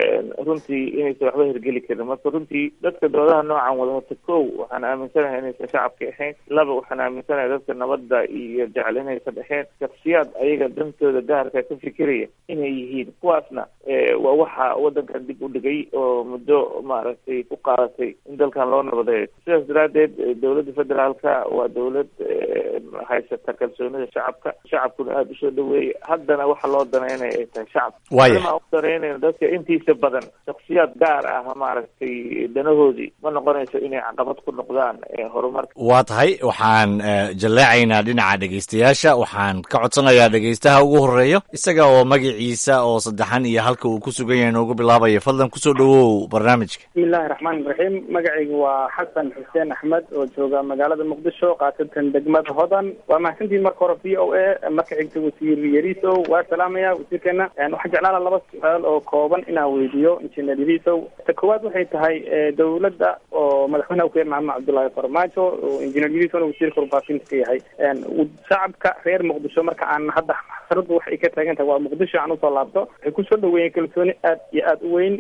C: runtii inaysan waxba hergeli karin marka runtii dadka doodaha noocan wada horta kow waxaan aaminsanahay inaysan shacabka ahayn laba waxaan aaminsanahay dadka nabadda iyo jecel inaysan ahayn shaksiyaad ayaga dantooda gaarka ka fikiraya inay yihiin kuwaasna waa waxa wadankan dib u dhigay oo muddo maaragtay ku qaadatay in dalkan loo nabadeeyo sidaas daraaddeed dawladda federaalka waa dawlad haysata kalsoonida shacabka shacabkuna aada usoo dhaweeya haddana waxa loo danaynaya ay tahay shacabka
N: waya
C: dareynayna dadka inta intiisa badan shaksiyaad gaar ah maaragtay danahoodii ma noqonayso inay caqabad ku noqdaan horumarka.
N: waa tahay waxaan jalleecaynaa dhinaca dhegaystayaasha. waxaan ka codsanayaa dhegaystaha ugu horeeyo isaga oo magaciisa oo saddexan iyo halka uu ku sugan yahay noogu bilaabaya. fadlan kusoo dhawow barnaamijka.
O: bismillahi raxmaani raxiim. magacaygu waa xasan xuseen axmed oo jooga magaalada muqdisho qaasatan degmada hodan. waa mahadsantihiin marka hore v o a. marka xigta wasiir yariisow waa salaamaya wasiirkeena. waxaan jeclaana laba su-aal oo kooban inaan weydiiyo injineer yariisow. ta koowaad waxay tahay dowladda oo madaxweynaha ku yahay maxamed cabdullaahi farmaajo oo injineer yariisowna wasiirka warbaahinta ka yahay. shacabka reer muqdisho marka aan hadda xasradu waxay ka taagan tahay waa muqdisho aan usoo laabto waxay kusoo dhaweeyeen kalsooni aad iyo aad u weyn.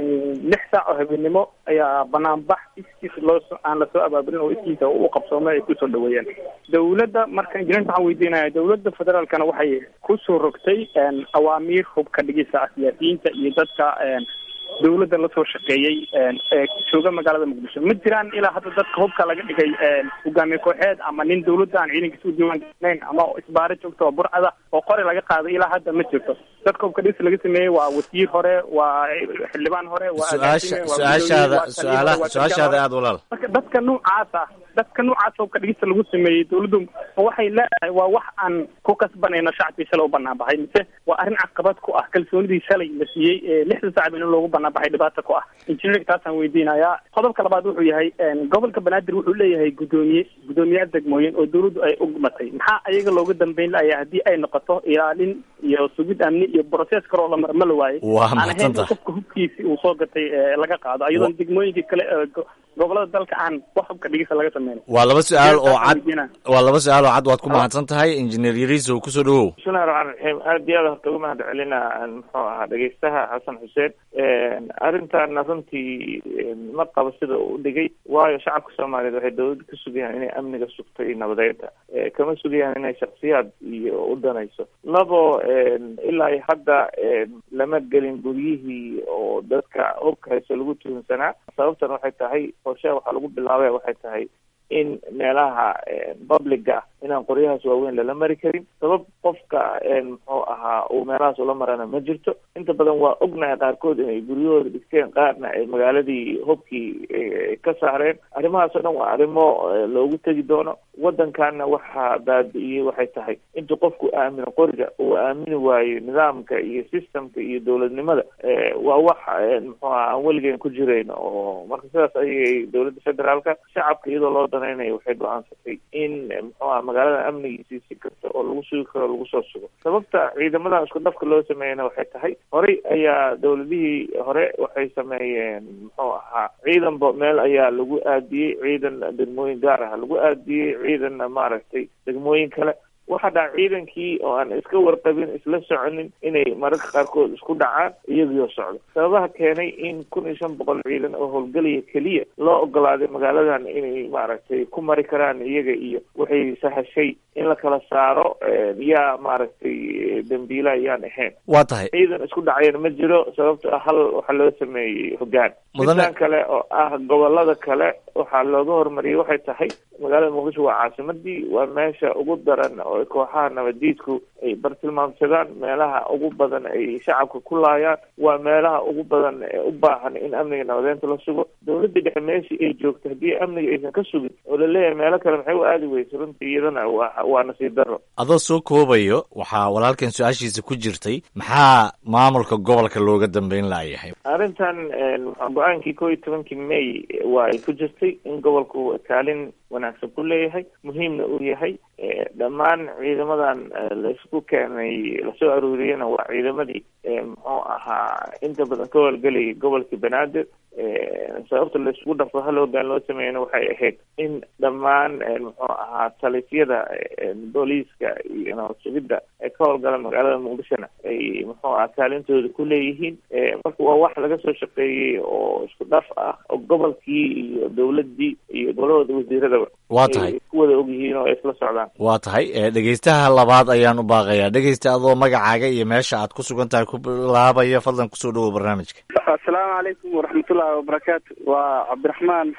O: lix saac oo habeenimo ayaa banaanbax iskiis loo aan lasoo abaabulin oo iskiisa u qabsoomay ay kusoo dhaweeyeen. dowladda marka injineerka waxaan weydiinaya dowladda federaalkana waxay kusoo rogtay awaamiir hubka dhigisa siyaasiyiinta iyo dadka dowladda lasoo shaqeeyey ee jooga magaalada muqdisho. ma jiraan ilaa hadda dadka hubka laga dhigay hogaamiye kooxeed ama nin dowladda aan ciidankiisa u diiwaangelinayn ama isbaaro joogto oo burcada oo qori laga qaaday ilaa hadda ma jirto. dadka hubka dhigis laga sameeyey waa wasiir hore, waa xildhibaan hore, waa
N: su-aashaada su-aalaha su-aashaada aada walaal.
O: marka dadka noocaas ah dadka noocaas hubka dhigista lagu sameeyey dowladdu waxay leedahay waa wax aan ku kasbanayno shacabkii shalay u banaan baxay mise waa arrin caqabad ku ah kalsoonidii shalay la siiyey ee lixda saac in loogu banaan baxay dhibaato ku ah. injineerka taasaan weydiinayaa. qodobka labaad wuxuu yahay gobolka banaadir wuxuu leeyahay gudoomiye gudoomiyaal degmooyin oo dowladdu ay ugmatay. maxaa ayaga looga dambeyn lahayaa haddii ay noqoto ilaalin iyo sugid amni iyo broces kaloo la mar ma la waaye aan ahayn qofka hubkiisi uu soo gatay laga qaado ayadoon degmooyinkii kale gobolada dalka aan wax hubka dhigisa laga sameyno.
N: waa laba su-aal oo cad waa laba su-aal oo cad waad ku mahadsan tahay injineer yariisow kusoo dhawow.
C: bismillahi raxmaani raxiim. aad iyo aad horta uga mahad celinaa muxuu ahaa dhegaystaha xasan xuseen. arrintaana runtii ma qabo sida uu dhigay waayo shacabka soomaaliyeed waxay dowladda ka sugayaan inay amniga sugto iyo nabadeynta kama sugayaan inay shaksiyaad iyo u danayso. labo ilaa hadda lama gelin guryihii oo dadka hubka hayso lagu tuhunsanaa. sababtan waxay tahay qorshaha waxaa lagu bilaabay waxay tahay in meelaha publica inaan qoryahaas waaweyn lala mari karin. sabab qofka muxuu ahaa uu meelahaas ula marana ma jirto. inta badan waa ognahay qaarkood inay guryahooda dhigteen, qaarna ay magaaladii hubkii ka saareen. arrimahaas oo dhan waa arrimo loogu tegi doono. waddankaana waxaa baabi'iyey waxay tahay intuu qofku aamino qoriga uu aamini waayo nidaamka iyo systemka iyo dowladnimada waa wax muxuu aha aan weligeen ku jirayn. oo marka sidaas ayay dowladda federaalka shacabka iyadoo loo danaynayo waxay go-aansatay in muxuu aha magaalada amnigiisii si kasta oo lagu sugi karo lagu soo sugo. sababta ciidamadan isku dhafka loo sameeyana waxay tahay horey ayaa dowladihii hore waxay sameeyeen muxuu ahaa ciidanba meel ayaa lagu aadiyey, ciidan degmooyin gaar ah lagu aadiyey, ciidanna maaragtay degmooyin kale. waxaa dhaca ciidankii oo aan iska warqabin isla soconin inay mararka qaarkood isku dhacaan iyagoo socdo. sababaha keenay in kun iyo shan boqol ciidan oo howlgelaya keliya loo ogolaaday magaaladan inay maaragtay ku mari karaan iyaga iyo waxay sahashay in la kala saaro yaa maaragtay dambiila ayaan ahayn.
N: waa tahay
C: ciidan isku dhacayana ma jiro. sababto ah hal waxaa loo sameeyey hogaan. midaan kale oo ah gobolada kale waxaa looga horumariyay waxay tahay magaalada muqdisho waa caasimadii, waa meesha ugu daran oo kooxaha nabadiidku ay bartilmaamsadaan, meelaha ugu badan ay shacabka ku laayaan, waa meelaha ugu badan ee u baahan in amniga nabadeynta la sugo. dowladda dhexe meeshii ay joogto haddii amniga aysan ka sugin oo laleeyahay meelo kale maxay u aadi weysa runtii iyadana waa waa nasiib darro.
N: adoo soo koobayo waxaa walaalkan su-aashiisa ku jirtay maxaa maamulka gobolka looga dambeyn laayahay.
C: arrintan go-aankii koo iyo tobankii may waa ay ku jirtay in gobolku kaalin wanaagsan ku leeyahay, muhiimna uu yahay. dhammaan ciidamadan laisku keenay lasoo aruuriyana waa ciidamadii muxuu ahaa inta badan ka howlgelayay gobolka banaadir. sababta laisku dhafo hal hogaan loo sameeyana waxay ahayd in dhammaan muxuu ahaa talisyada booliiska iyo nabadsugidda ay ka howlgala magaalada muqdishona ay muxuu ahaa kaalintooda ku leeyihiin. marka waa wax laga soo shaqeeyey oo isku dhaf ah oo gobolkii iyo dowladii iyo golahooda wasiiradaba
N: waa tahay
C: ku wada ogyihiin oo ay isla socdaan.
N: waa tahay dhegeystaha labaad ayaan u baaqayaa. dhegeysta adoo magacaaga iyo meesha aad ku sugan tahay ku bilaabaya fadlan kusoo dhawow barnaamijka.
O: assalaamu calaykum waraxmatullaahi wabarakaatu. waa cabdiraxmaan maxamuud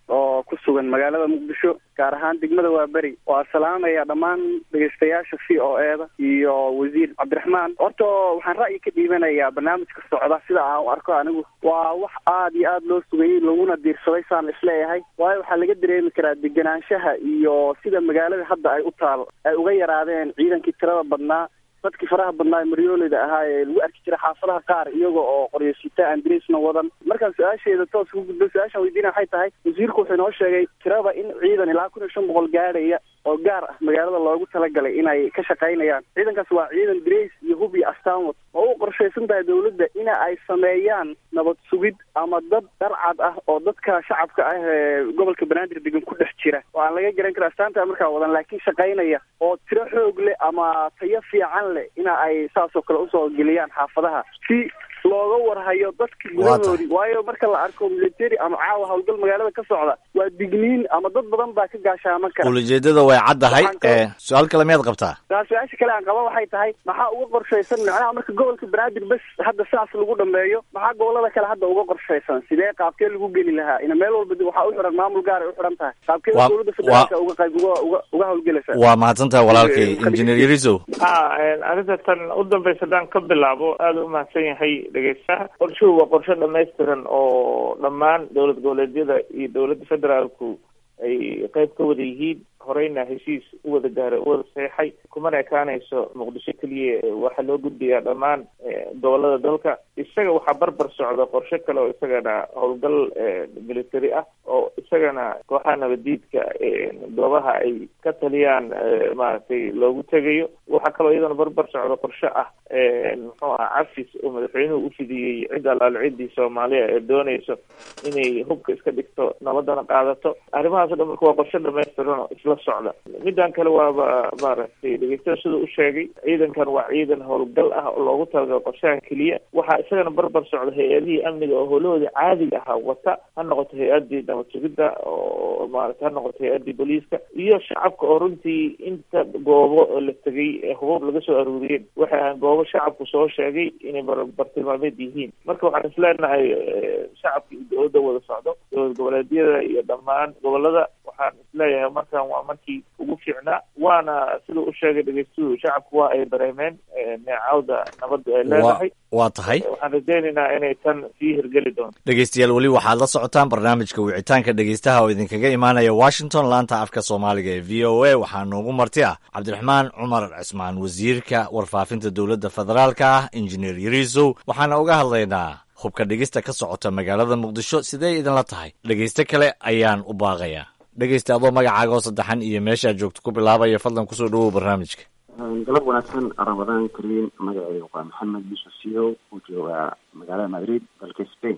P: oo ku sugan magaalada muqdisho gaar ahaan degmada waaberi. waa salaamaya dhammaan dhegeystayaasha v o eda iyo wasiir cabdiraxmaan. horta waxaan ra'yi ka dhiibanayaa barnaamijka socda sida aan u arko anigu waa wax aada iyo aada loo sugayay laguna diirsaday saan isleeyahay. waayo waxaa laga dareemi karaa deganaanshaha iyo sida magaalada hadda ay u taal ay uga yaraadeen ciidankii tirada badnaa, dadkii faraha badnaa ee maryooleyda ahaa ee lagu arki jiray xaafadaha qaar iyaga oo qoryosita andresna wadan. markaan su-aasheeda toos ku gudbo su-aashaan weydiina waxay tahay wasiirku wuxuu inoo sheegay tirada in ciidan ilaa kun iyo shan boqol gaadhaya oo gaar ah magaalada loogu talagalay inay ka shaqaynayaan. ciidankaas waa ciidan drace iyo hub iyo astaanwad oo u qorshaysan tahay dawladda ina ay sameeyaan nabad sugid ama dad dharcad ah oo dadka shacabka ah ee gobolka banaadir degan ku dhex jira oo aan laga garan kara astaanta markaa wadan laakiin shaqaynaya oo tiro xoog leh ama tayo fiican leh ina ay saas oo kale usoo geliyaan xaafadaha si looga warhayo dadka gudahoodii. waayo marka la arko military ama caawa howlgal magaalada ka socda waa digniin ama dad badan baa ka gaashaaman kara.
N: ujeedada way caddahay. su-aal kale miyaad qabtaa?
P: su-aasha kale aan qaba waxay tahay maxaa uga qorshaysan macnaha marka gobolka banaadir bes hadda saas lagu dhameeyo maxaa gobolada kale hadda uga qorshaysan? sidee qaabkee lagu geli lahaa? ina meel walba waxaa u xiran maamul gaar ay u xiran tahay. qaabkee dowladda federaalka uga qayb uga uga uga howlgelaysa? waa
N: mahadsan tahay walaalkay engineer Yariso.
C: ha arrinta tan u dambaysa haddaan ka bilaabo aada u mahadsan yahay dhegeystaha. qorshuhu waa qorshe dhamaystiran oo dhammaan dowlad goboleedyada iyo dowladda federaalku ay qayb ka wada yihiin. horeyna heshiis u wada gaaray u wada saxeexay. kumana ekaanayso muqdisho keliya, waxaa loo gudbiyaa dhammaan gobolada dalka. isaga waxaa barbar socda qorshe kale oo isagana howlgal military ah oo isagana kooxaha nabadiidka goobaha ay ka taliyaan maaragtay loogu tegayo. waxaa kaloo iyadana barbar socda qorshe ah muxuu aha cafis oo madaxweynuhu u fidiyey cid alaal ciddii soomaaliya ee doonayso inay hubka iska dhigto nabadana qaadato. arrimahaas o dhan marka waa qorshe dhamaystiran oo isla socda. midan kale waaba maaragtay dhegeystaha siduu u sheegay ciidankan waa ciidan howlgal ah oo loogu talagalo qorshahan keliya. waxaa isagana barbar socda hay-adihii amniga oo howlahooda caadiga ahaa wata, ha noqoto hay-adii nabad sugidda oo maarata ha noqoto hay-adii booliiska iyo shacabka oo runtii inta goobo la tegay hubab laga soo aruuriyeen waxay ahaan goobo shacabku soo sheegay inay bartilmaameed yihiin. marka waxaan isleenahay shacabka iyo dowladda wada socdo, dowlad goboleedyada iyo dhammaan gobolada. waxaan isleeyahay markan waa markii ugu fiicnaa, waana sida u sheegay dhegeystuhu shacabku waa ay dareemeen neecawda nabaddu ay leedahay.
N: waa tahay
C: waxaan rajaynaynaa inay tan sii hirgeli doonto.
N: dhegeystayaal weli waxaad la socotaan barnaamijka wicitaanka dhegeystaha oo idinkaga imaanaya washington, laanta afka soomaaliga ee v o a. waxaa noogu marti ah cabdiraxmaan cumar cismaan, wasiirka warfaafinta dowladda federaalka ah, injineer Yariso. waxaana uga hadlaynaa hubka dhegista ka socota magaalada muqdisho. sidee idinla tahay? dhegeyste kale ayaan u baaqayaa. dhegeysta adoo magacaaga oo saddexan iyo meeshaad joogto ku bilaabaya, fadlan kusoo dhawow barnaamijka.
Q: galab wanaagsan, ramadaan kariim. magacayga waa maxamed yusuf siyow oo jooga magaalada madrid dalka spain.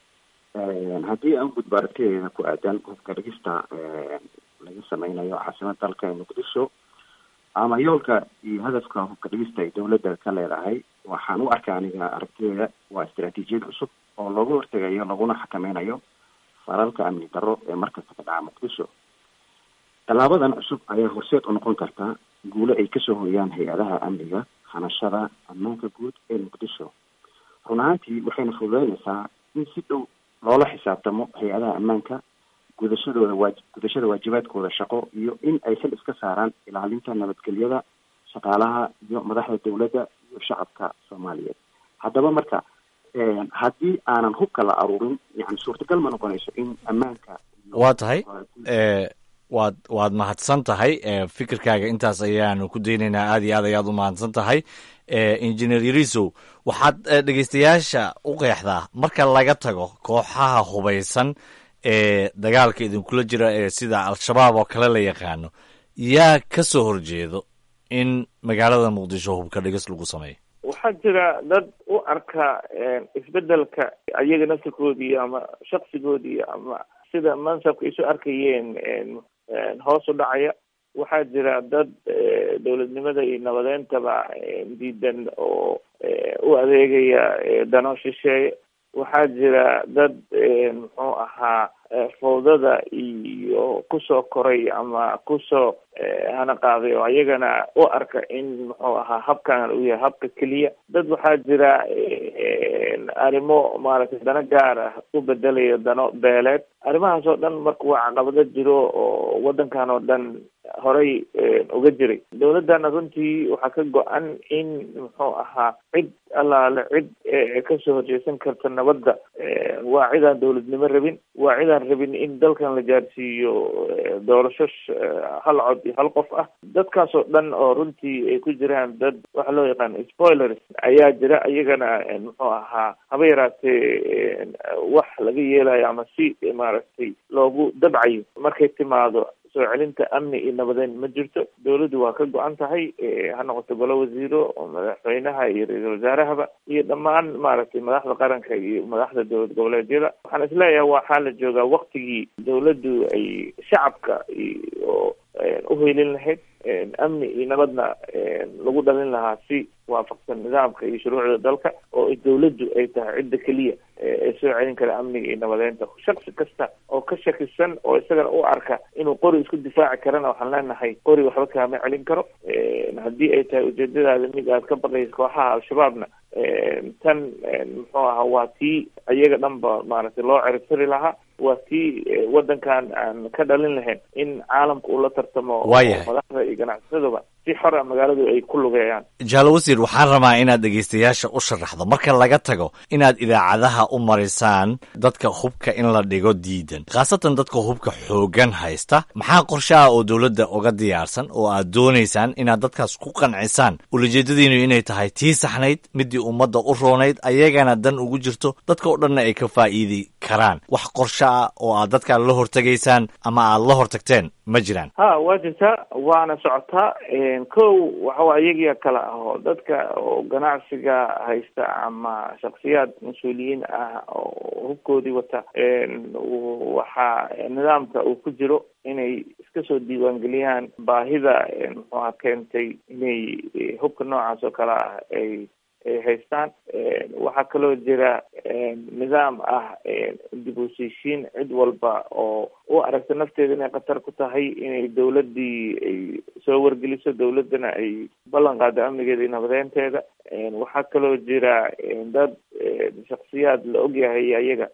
Q: haddii aan gudbo aragtideeda ku aadan hubka dhigista laga sameynayo caasimada dalka muqdisho ama yoolka iyo hadafka hubka dhigista ay dowladda ka leedahay, waxaan u arkaa aniga aragtideeda waa istaraatiijiyad cusub oo loogu hortegayo laguna xakameynayo falalka amni darro ee markasta ka dhaca muqdisho. tallaabadan cusub ayaa horseed u noqon karta guulo ay kasoo hoyaan hay-adaha amniga hanashada ammaanka guud ee muqdisho. run ahaantii waxayna fududeynaysaa in si dhow loola xisaabtamo hay-adaha ammaanka gudashadooda waa gudashada waajibaadkooda shaqo iyo in ay xil iska saaraan ilaalinta nabadgelyada shaqaalaha iyo madaxda dowladda iyo shacabka soomaaliyeed. haddaba marka haddii aanan hubka la aruurin, yani suurtagal ma noqonayso in ammaanka.
N: waa tahay waad waad mahadsan tahay. fikirkaaga intaas ayaanu ku daynaynaa. aad iyo aad ayaad u mahadsan tahay engineer Yariso. waxaad dhegeystayaasha u qeexdaa, marka laga tago kooxaha hubaysan ee dagaalka idinkula jira ee sida al-shabaab oo kale la yaqaano, yaa ka soo horjeedo in magaalada muqdisho hubka dhigis lagu sameeyo?
C: waxaa jira dad u arka isbedelka ayaga nafsikoodii ama shaksigoodii ama sida mansabka isu arkayeen hoos u dhacaya. waxaa jira dad dowladnimada iyo nabadeyntaba diidan oo u adeegaya dano shisheeye. waxaa jira dad muxuu ahaa fawdada iyo kusoo koray ama kusoo hana qaaday oo ayagana u arka in muxuu ahaa habkan uu yahay habka keliya. dad waxaa jira arrimo maaragtay dano gaar ah u bedelayo dano beeleed. arrimahaas oo dhan marka waa caqabado jiro oo wadankan oo dhan horay uga jiray. dawladana runtii waxaa ka go-an in muxuu ahaa cid allaale cid kasoo horjeesan karta nabadda waa cid aan dawladnimo rabin, waa cid aan rabin in dalkan la gaarsiiyo doorasho hal cod iyo hal qof ah. dadkaas oo dhan oo runtii ay ku jiraan dad waxa loo yaqaan spoilers ayaa jira. iyagana muxuu ahaa haba yaraatee wax laga yeelayo ama si maaragtay loogu dabcayo markay timaado soo celinta amni iyo nabadeyn ma jirto. dawladdu waa ka go-an tahay ha noqoto golo wasiiro oo madaxweynaha iyo ra-iisul wasaarahaba iyo dhammaan maaragtay madaxda qaranka iyo madaxda dowlad goboleedyada. waxaan isleeyahay waxaa la joogaa waktigii dawladdu ay shacabka iyo uhelin lahayd amni iyo nabadna lagu dhalin lahaa si waafaqsan nidaamka iyo shuruucda dalka, oo dawladdu ay tahay cidda keliya ee soo celin kara amniga iyo nabadeynta. shaksi kasta oo ka shakisan oo isagana u arka inuu qori isku difaaci karana waxaan leenahay qori waxba kaama celin karo. haddii ay tahay ujeedadaada mid aad ka baqaysa kooxaha al-shabaabna tan muxuu ahaa waa tii iyaga dhanba maaragtay loo ciribtiri lahaa, waa tii wadankan aan ka dhalin lahayn in caalamka uu la tartamo madaxda iyo ganacsadaba si xora magaaladu ay ku lugeeyaan.
N: jaal wasiir, waxaan rabaa inaad dhegaystayaasha u sharaxdo marka laga tago inaad idaacadaha u marisaan dadka hubka in la dhigo diidan, khaasatan dadka hubka xoogan haysta, maxaa qorshe ah oo dawladda uga diyaarsan oo aad doonaysaan inaad dadkaas ku qancisaan ulajeedadiinu inay tahay tii saxnayd, midii ummadda u roonayd, ayagana dan ugu jirto, dadka oo dhanna ay ka faa'iidi karaan? wax qorshe ah oo aad dadka la hortegaysaan ama aad la hortagteen ma jiraan?
C: ha waa jirtaa, waana socotaa. kow waxawa iyagiya kala aho dadka oo ganacsiga haysta ama shaksiyaad mas-uuliyiin ah oo hubkoodii wata, waxaa nidaamka uu ku jiro inay iska soo diiwaangeliyaan baahida muxuuha keentay inay hubka noocaas oo kale ah ay ay haystaan. waxaa kaloo jira nidaam ah dib u heshiisiin cid walba oo u aragta nafteeda inay khatar ku tahay inay dawladdii ay soo wargeliso, dawladdana ay ballan qaado amnigeeda iyo nabadeynteeda. waxaa kaloo jira dad shaksiyaad la ogyahay ayaga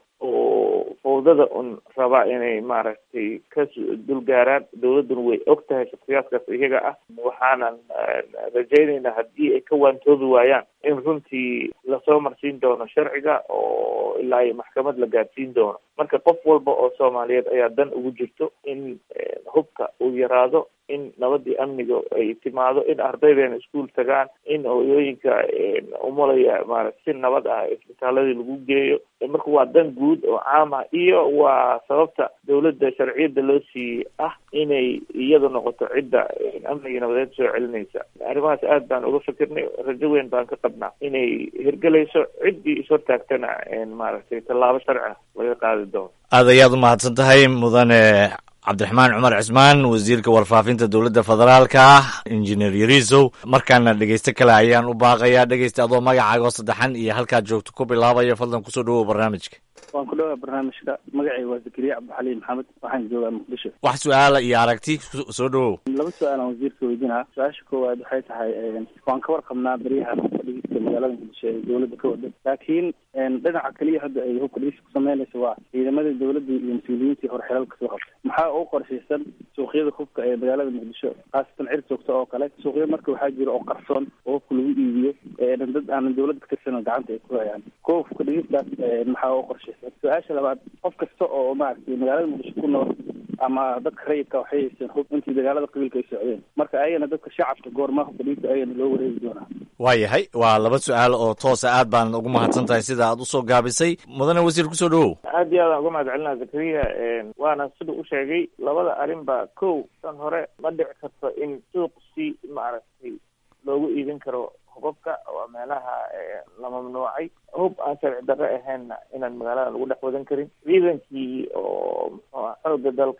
C: oo fawdada un rabaa inay maaragtay ka dulgaaraan. dawladduna way og tahay shaksiyaadkaas iyaga ah. waxaanan rajaynaynaa haddii ay ka waantoobi waayaan in runtii lasoo marsiin doono sharciga oo ilaa iyo maxkamad la gaadsiin doono. marka qof walba oo soomaaliyeed ayaa dan ugu jirto in hubka uu yaraado, in nabadii amniga ay timaado, in ardaydeena iskuul tagaan, in hooyooyinka umulaya maarata si nabad ah isbitaaladii lagu geeyo. marka waa dan guud oo caam ah, iyo waa sababta dawladda sharciyada loo siiyey ah inay iyadu noqoto cidda amniga nabadeed soo celinaysa. arrimahaas aad baan uga fikirnay, rajo weyn baan ka qabnaa inay hirgelayso. ciddii ishortaagtana maaragtay tallaabo sharci ah laga qaadi doono.
N: aad ayaad umahadsan tahay mudane cabdiraxmaan cumar cismaan, wasiirka warfaafinta dowladda federaalka ah, injineer yariisow. markaana dhegeysto kale ayaan u baaqayaa. dhegeysta adoo magacaaga oo saddexan iyo halkaad joogto ku bilaabaya, fadlan kusoo dhawow barnaamijka.
E: waan ku dhawahay barnaamijka. magacayga waa zakariya cabdixaliim maxamed, waxaan joogaa muqdisho.
N: wax su-aala iyo aragti soo dhawow.
E: laba su-aalaan wasiirka weydiinaa. su-aasha koowaad waxay tahay waan ka warqabnaa baryaha hubka dhigista magaalada muqdisho ee dawladda ka wada, laakiin dhinaca keliya hadda ay hubka dhigista ku sameynayso waa ciidamada dawladda iyo mas-uuliyiintii hore xelalka soo qabtay. maxaa u qorshaysan suuqyada hubka ee magaalada muqdisho, khaasatan cir joogta oo kale? suuqyo marka waxaa jira oo qarsoon oo hubka lagu iibiyo dad aanan dawladda ka tirsan gacanta ay ku hayaan. ko hubka dhigistaas maxaa u qorshaysan? su-aasha labaad, qof kasta oo maaragtay magaalada muqdisho ku nool ama dadka rayidka waxay haysteen hub intii dagaalada qabiilka ay socdeen, marka ayagana dadka shacabka goormaa hubka dhigista ayagana loo wareegi doonaa?
N: waayahay, waa laba su-aal oo toosa. aad baan ugu mahadsan tahay sida aad usoo gaabisay. mudane wasiir kusoo dhawow.
C: aad iyo aadaan uga mahad celinaa zakariya. waana sida u sheegay labada arrin ba kow tan hore ma dhici karto in suuq si maaragtay loogu iibin karo hubabka. waa meelaha la mamnuucay. hub aan sharci darre ahaynna inaan magaalada lagu dhex wadan karin. ciidankii oo muxuu ah xooga dalka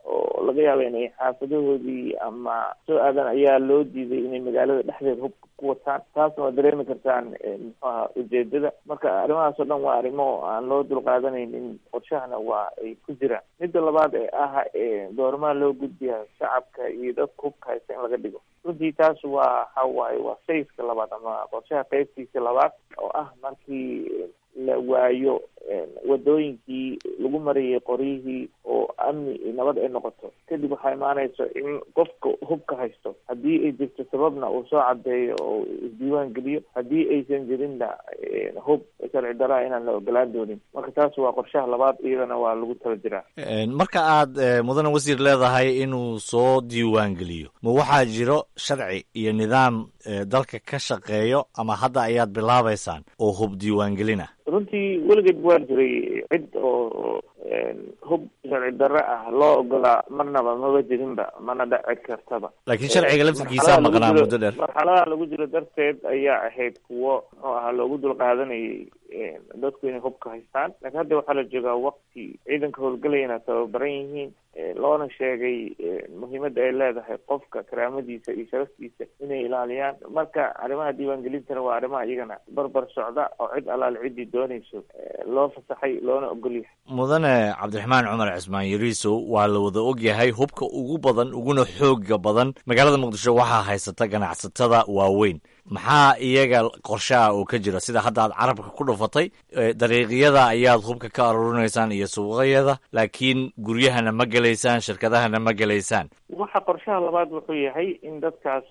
C: oo laga yaaba inay xaafadahoodii ama soo aadan ayaa loo diiday inay magaalada dhexdeeda hubka ku wataan. taasna waa dareemi kartaan muxuaha ujeedada. marka arrimahaas oo dhan waa arrimo aan loo dulqaadanaynin, qorshahana waa ay ku jiraan. midda labaad ee ah doormaa loo gudbiya shacabka iyo dadka hubka haysta in laga dhigo, runtii taas waa waxa waaye waa sayska labaad ama qorshaha qaybtiisa labaad oo ah markii la waayo wadooyinkii lagu marayay qoryihii oo amni iyo nabad ay noqoto, kadib waxaa imaanayso in qofka hubka haysto haddii ay jirto sababna uu soo cadeeyo oo isdiiwaan geliyo, haddii aysan jirinna hub sharci daraa inaan la ogolaan doonin. marka taas waa qorshaha labaad, iyadana waa lagu tala jiraa.
N: marka aad mudane wasiir leedahay inuu soo diiwaan geliyo, ma waxaa jiro sharci iyo nidaam dalka ka shaqeeyo ama hadda ayaad bilaabaysaan oo hub diiwaangelin ah?
C: runtii weligeed waa jiray cid oo hub sharci darre ah loo ogolaa marnaba maba jirinba, mana dhaci kartaba.
N: laakiin sharciga laftirkiisaa maqnaa muddo dheer.
C: marxaladaha lagu jiro darteed ayaa ahayd kuwo muxuu ahaa loogu dulqaadanayay dadku inay hubka haystaan. laakiin hadda waxaa la joogaa waqti ciidanka howlgalayana tababaran yihiin, loona sheegay muhiimadda ay leedahay qofka karaamadiisa iyo sharaftiisa inay ilaaliyaan. marka arrimaha diiwaangelintana waa arrimaha iyagana barbar socda oo cid alaal ciddii doonayso loo fasaxay loona ogol yahay.
N: mudane cabdiraxmaan cumar cismaan yariisow, waa la wada og yahay hubka ugu badan uguna xooga badan magaalada muqdisho waxaa haysata ganacsatada waaweyn. maxaa iyaga qorshe ah oo ka jira? sida hadda aad carabka ku dhufatay, dariiqyada ayaad hubka ka aruurinaysaan iyo suuqyada, laakiin guryahana ma gelaysaan, shirkadahana ma gelaysaan.
C: waxa qorshaha labaad wuxuu yahay in dadkaas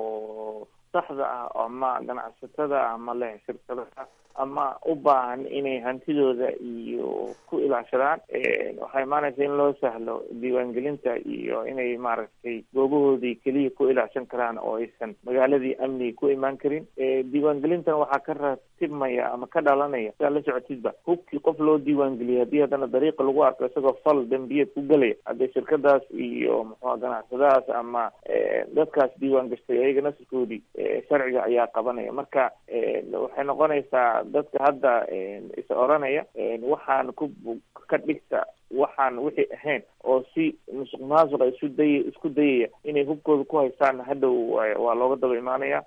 C: oo saxda ah ama ganacsatada ama leh shirkadaha ama u baahan inay hantidooda iyo ku ilaashadaan, waxaa imaanaysa in loo sahlo diiwaangelinta iyo inay maaragtay goobahoodii keliya ku ilaashan karaan oo aysan magaaladii amniga ku imaan karin. diiwaangelintana waxaa ka ratibmaya ama ka dhalanaya sidaa la socotidba hubkii qof loo diiwaangeliyay haddii haddana dariiqa lagu arko isagoo fal dambiyeed ku gelaya, haddii shirkadaas iyo muxua ganacsadahaas ama dadkaas diiwaan gashtay ayaga nasirkoodii sharciga ayaa qabanaya. marka waxay noqonaysaa dadka hadda is oranaya waxaan ku ka dhigta waxaan wixii ahayn oo si musuq maasuqa isu day isku dayaya inay hubkooda ku haystaan, hadhow waa looga daba imaanaya.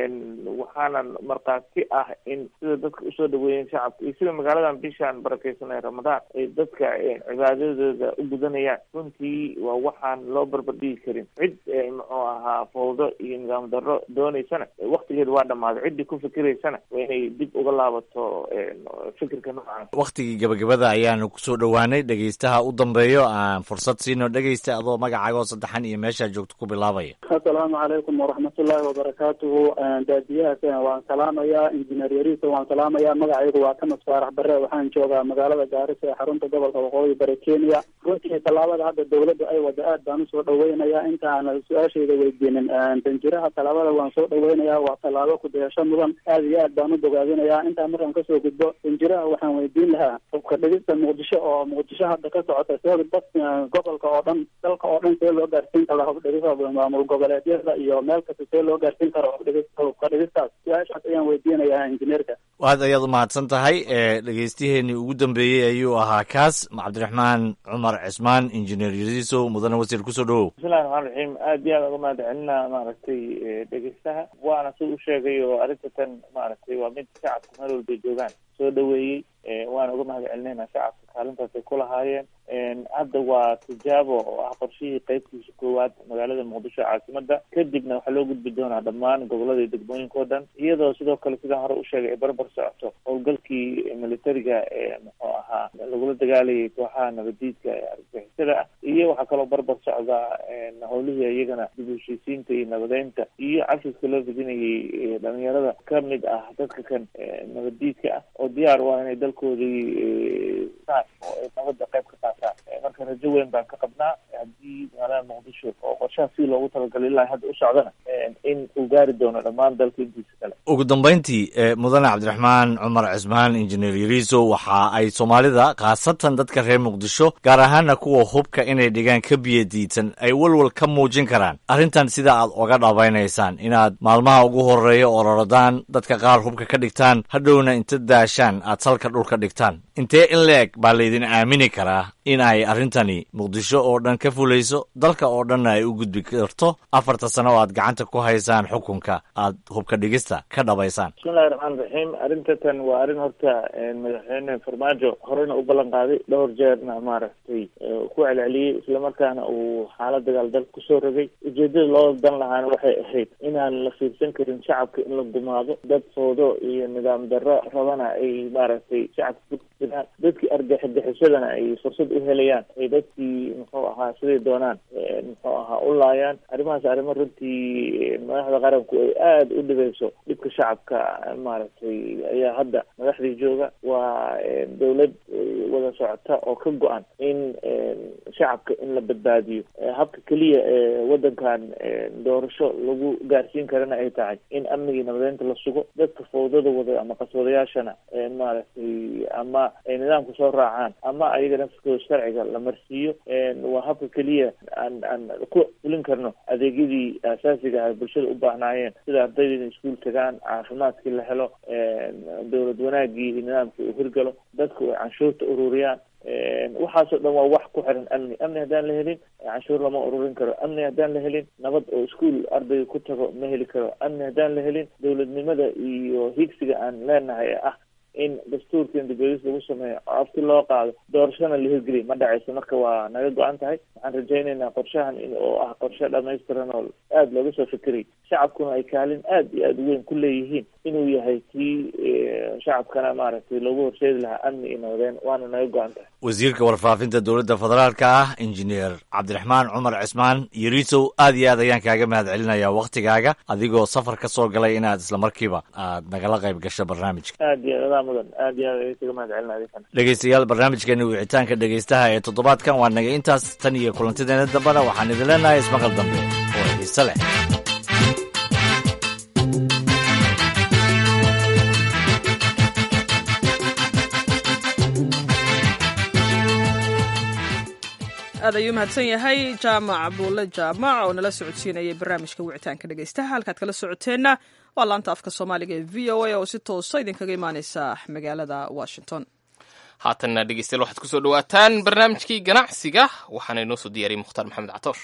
C: waxaanan markaati ah in sida dadka usoo dhaweeyeen shacabka iyo sida magaaladan bishaan barakeysan ee ramadaan ay dadka cibaadadooda u gudanayaan, runtii waa waxaan loo barbardhigi karin. cid muxuu ahaa fawdo iyo nidaam darro doonaysana waktigeeda waa dhamaaday, ciddii ku fikiraysana waa inay dib uga laabato fikirka noocan.
N: waktigii gabagabada ayaanu kusoo dhowaanay. dhegeystaha u dambeeyo aan fursad siino. dhegeysta adoo magacaagoo saddexan iyo meeshaa joogto ku bilaabaya.
R: assalaamu calaykum waraxmatullaahi wabarakaatuhu. daadiyahaas waan salaamayaa, injineer yariiso waan salaamayaa. magacaygu waa kamas faarax bare, waxaan joogaa magaalada gaarisa ee xarunta gobolka waqooyi bari kenya. runtii tallaabada hadda dawladda ay wada aad baan usoo dhaweynayaa. intaana su-aashayda weydiinin danjiraha tallaabada waan soo dhaweynayaa, waa tallaabo kudayasho mudan, aad iyo aad baan u bogaadinayaa. intaa markaan kasoo gudbo danjiraha waxaan weydiin lahaa hubka dhigista muqdisho oo muqdisho hadda ka socota see dad gobolka oo dhan dalka oo dhan see loo gaarsiin kara hubdhigista maamul goboleedyada iyo meel kasta see loo gaarsiin karo hubdhigista hubka dhigistaas? su-aashaas ayaan weydiinayaa injineerka.
N: aad ayaad umahadsan tahay. dhegeystiheennii ugu dambeeyey ayuu ahaa kaas cabdiraxmaan cumar cismaan, injineer yariisow. mudane wasiir kusoo dhawow.
C: bismillahi raxmaan raxiim. aad iyo aad uga mahad celinaa maaragtay dhegeystaha, waana si u sheegay oo arrintan maaragtay waa mid shacabka meel walbay joogaan soo dhaweeyey. waana uga mahad celinayna shacabka kaalintaas ay ku lahaayeen. hadda waa tijaabo oo ah qorshihii qaybtiisa koowaad magaalada muqdisho caasimada, kadibna waxaa loo gudbi doonaa dhammaan gobolada iyo degmooyinka o dhan, iyadoo sidoo kale sidaan hore u sheegay ay barbar socoto howlgalkii militariga ee muxuu ahaa lagula dagaalayay kooxaha nabadiidka ee argagixisada ah, iyo waxaa kaloo barbar socda howlihii iyagana dib u heshiisiinta iyo nabadeynta iyo cafiska loo fidinayay dhalinyarada kamid ah dadka kan nabadiidka ah oo diyaar u ah inay dalkoodii oo ay nabada qayb ka qaataan. marka rajo weyn baan ka qabnaa haddii magaalada muqdisho oo qorshaha si loogu talagalay ilaa hadda u socdana in uu gaari doono dhammaan dalka intiisa kale.
N: ugu dambeyntii mudane cabdiraxmaan cumar cismaan, injineer yariisow, waxa ay soomaalida khaasatan dadka reer muqdisho gaar ahaana kuwa hubka inay dhigaan ka biyadiidsan ay walwal ka muujin karaan. arrintan sida aad oga dhabaynaysaan inaad maalmaha ugu horeeya ororodaan, dadka qaar hubka ka dhigtaan, hadhowna inta daashaan aad salka dhulka dhigtaan, intee in la-eg baa laydin aamini karaa in ay arrintani muqdisho oo dhan ka fulayso dalka oo dhanna ay u gudbi karto afarta sano oo aad gacanta ku haysaan xukunka aad hubka dhigista ka dhabaysaan?
C: bismillahi raxmaan raxiim. arrintan waa arrin horta madaxweyne farmaajo horena u ballan qaaday dhowr jeerna maaragtay ku celceliyey islamarkaana uu xaalad dagaal dalka kusoo rogay. ujeedada loo dan lahaana waxay ahayd inaan la fiirsan karin shacabka in la gumaado, dad foodo iyo nidaam darro rabana ay maaragtay shacabka ku jiraan, dadkii argagixishadana ay fursad u helayaan ay dadkii muxuu ahaa siday doonaan muxuu ahaa u laayaan. arrimahaas arrimo runtii madaxda qaranku ay aada u dhibeyso dhibka shacabka maaragtay ayaa hadda madaxdii jooga. waa dawlad wada socota oo ka go-an in shacabka in la badbaadiyo. habka keliya ee wadankan doorasho lagu gaarsiin karana ay tahay in amnigii nabadeynta la sugo, dadka fowdada wada ama qaswadayaashana maaragtay ama ay nidaamka soo raacaan ama ayaga nafskooda sharciga la marsiiyo. waa habka keliya aan aan ku fulin karno adeegyadii asaasiga ah bulshada u baahnaayeen, sida ardayda inay iskuul tagaan, caafimaadkii la helo, dowlad wanaagii iyo nidaamkii uu hirgalo, dadku ay canshuurta ururiyaan. waxaasoo dhan waa wax ku xiran amni. amni haddaan la helin canshuur lama ururin karo. amni haddaan la helin nabad oo iskuul ardayga ku tago ma heli karo. amni haddaan la helin dowladnimada iyo higsiga aan leenahay ee ah in dastuurkan dibadis lagu sameeyo afti loo qaado doorashana la hirgeliya ma dhacayso. marka waa naga go-an tahay. waxaan rajaynaynaa qorshahan in oo ah qorshe dhamaystiran oo aada looga soo fikiray, shacabkuna ay kaalin aada iyo aada weyn ku leeyihiin inuu yahay kii shacabkana maaragtay loogu horseedi lahaa amni iyo nabadeen. waana naga go-an tahay.
N: wasiirka warfaafinta dowladda federaalka ah injineer cabdiraxmaan cumar cismaan yariisow, aad iyo aad ayaan kaaga mahad celinayaa waktigaaga adigoo safar ka soo galay inaad islamarkiiba aad nagala qayb gasho barnaamijka.
C: aad iyo aad mudan aad iyo aad kaga mahad celinaa.
N: dhegeystayaal, barnaamijkeeni wicitaanka dhegeystaha ee toddobaadkan waa naga intaas. tan iyo kulantideena dambena waxaan idin leenahay ismaqal dambe oo xiise leh.
A: aad ayuu mahadsan yahay jaamac buulle jaamac oo nala socodsiinayay barnaamijka wicitaanka dhegeystaha. halkaad kala socoteenna waa laanta afka soomaaliga ee v o a oo si toosa idinkaga imaaneysa magaalada washington.
B: haatanna dhegeystayaal waxaad kusoo dhawaataan barnaamijkii ganacsiga waxaana inoo soo diyaariyey mukhtaar maxamed catoosh.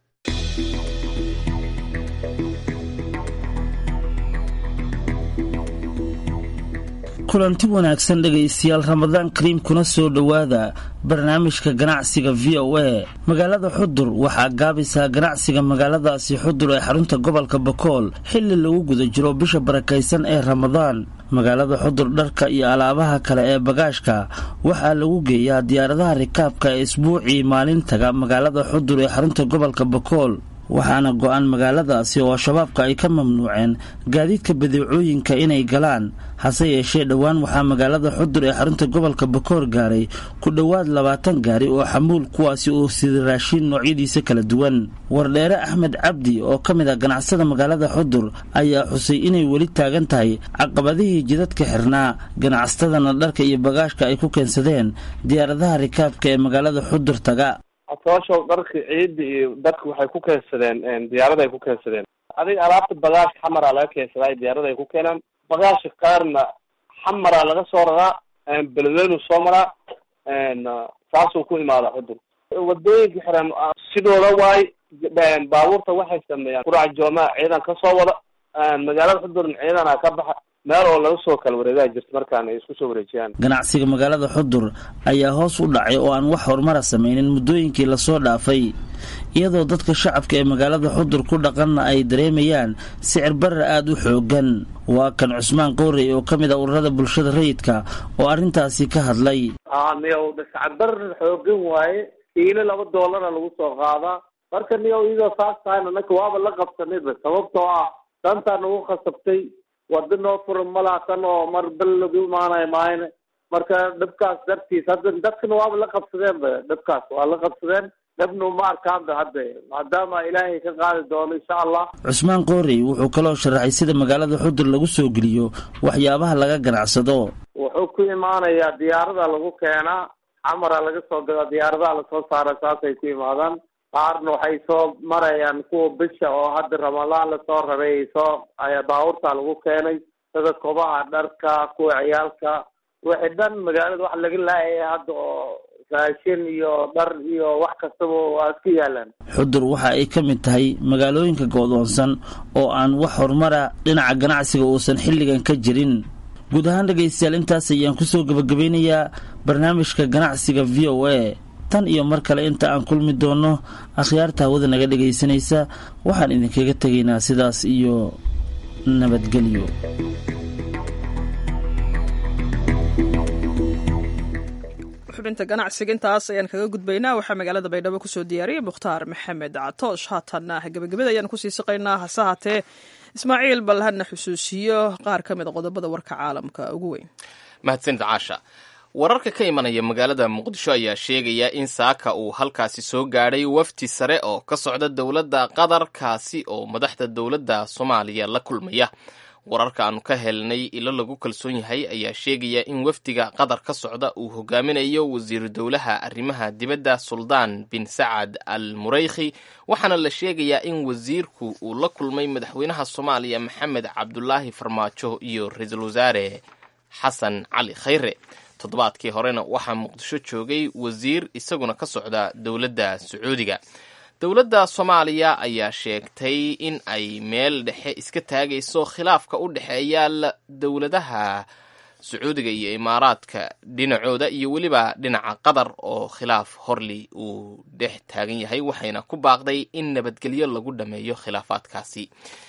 S: kulanti wanaagsan dhegaystayaal, ramadaan kariim kuna soo dhowaada barnaamijka ganacsiga v o a. magaalada xudur waxaa gaabisaa ganacsiga magaaladaasi xudur ee xarunta gobolka bakool xilli lagu guda jiro bisha barakaysan ee ramadaan. magaalada xudur dharka iyo alaabaha kale ee bagaashka waxaa lagu geeyaa diyaaradaha rikaabka ee isbuucii maalin taga magaalada xudur ee xarunta gobolka bakool, waxaana go-an magaaladaasi oo shabaabka ay ka mamnuuceen gaadiidka badeecooyinka inay galaan. hase yeeshee dhowaan waxaa magaalada xudur ee xarunta gobolka bakool gaaray ku dhowaad labaatan gaari oo xamuul, kuwaasi oo sida raashiin noocyadiisa kala duwan. wardheere axmed cabdi oo ka mid ah ganacsada magaalada xudur ayaa xusay inay weli taagan tahay caqabadihii jidadka xirnaa, ganacsatadana dharka iyo bagaashka ay ku keensadeen diyaaradaha rikaabka ee magaalada xudur taga.
T: atooshow dharka ciidda iyo dadka waxay ku keensadeen diyaarada ay ku keensadeen. adiga alaabta bagaashka xamaraa laga keensadaa, diyaarada ay ku keenaan. bagaashka qaarna xamaraa laga soo raraa, beledweynu soo maraa, saasuu ku imaada xudur. wadooyinka xiran sidooda waay, baabuurta waxay sameeyaan qurac joomaa ciidan ka soo wada, magaalada xudurna ciidana ka baxa, meel oo laga soo kala wareegaa jirta markaan ay isku soo wareejiyaan.
S: ganacsiga magaalada xudur ayaa hoos u dhacay oo aan wax horumara samaynin muddooyinkii lasoo dhaafay, iyadoo dadka shacabka ee magaalada xudur ku dhaqanna ay dareemayaan sicir barra aada u xoogan. waa kan cusmaan qoorey oo ka mid ah ururada bulshada rayidka oo arrintaasi ka hadlay.
T: niyow sicir barra xoogan waaye, kiilo laba doolara lagu soo qaadaa. marka niyow iyadoo saas tahayna naka waaba la qabsanayba, sababtoo ah dantaa nagu khasabtay. wada noo furan malaha tan oo mar bel lagu imaanayo maayne. marka dhibkaas dartiis hadda dadkana waaba la qabsadeen ba, dhibkaas waa la qabsadeen. dhabnu ma arkaanba hadda, maadaama ilaahay ka qaadi doono insha allah.
S: cusmaan qoorey wuxuu kaloo sharaxay sida magaalada xudur lagu soo geliyo waxyaabaha laga ganacsado.
T: wuxuu ku imaanayaa diyaarada lagu keenaa, camara laga soo gadaa, diyaaradaha lasoo saara, saasay ku imaadaan. qaarna waxay soo marayaan kuwa bisha oo hadda ramadaan lasoo raray soo ayaa baabuurta lagu keenay, sida kobaha, dharka, kuwa ciyaalka, wixii dhan magaalada wax laga laayay hadda oo
U: raashin iyo dhar iyo wax kastaba waa isku yaalaan.
S: xudur waxa ay ka mid tahay magaalooyinka go'doonsan oo aan wax horumara dhinaca ganacsiga uusan xilligan ka jirin. guud ahaan dhegaystayaal intaas ayaan kusoo gabagabeynayaa barnaamijka ganacsiga v o a tan iyo mar kale inta aan kulmi doono akhyaarta hawada naga dhegaysanaysa waxaan idinkaga tegaynaa sidaas iyo nabadgelyo.
A: xubinta ganacsiga intaas ayaan kaga gudbaynaa. waxaa magaalada baydhabo kusoo diyaariyey mukhtaar maxamed catoosh. haatanna gabagabada ayaan kusii siqaynaa. hase haatee ismaaciil bal hadna xusuusiyo qaar ka mid a qodobada warka caalamka ugu weyn.
B: mahadsanid caasha. wararka ka imanaya magaalada muqdisho ayaa sheegaya in saaka uu halkaasi soo gaadhay wafdi sare oo ka socda dowladda qatar, kaasi oo madaxda dowladda soomaaliya la kulmaya. wararka aanu ka helnay ilo lagu kalsoon yahay ayaa sheegaya in wafdiga qatar ka socda uu hogaaminayo wasiiru dowlaha arrimaha dibadda suldaan bin sacad al muraykhi, waxaana la sheegayaa in wasiirku uu la kulmay madaxweynaha soomaaliya maxamed cabdulaahi farmaajo iyo ra-iisul wasaare xasan cali khayre. toddobaadkii horena waxaa muqdisho joogay wasiir isaguna ka socda dowladda sacuudiga. dowladda soomaaliya ayaa sheegtay in ay meel dhexe iska taagayso khilaafka u dhexeeya dowladaha sacuudiga iyo imaaraadka dhinacooda iyo weliba dhinaca qatar oo khilaaf horli uu dhex taagan yahay, waxayna ku baaqday in nabadgelyo lagu dhameeyo khilaafaadkaasi.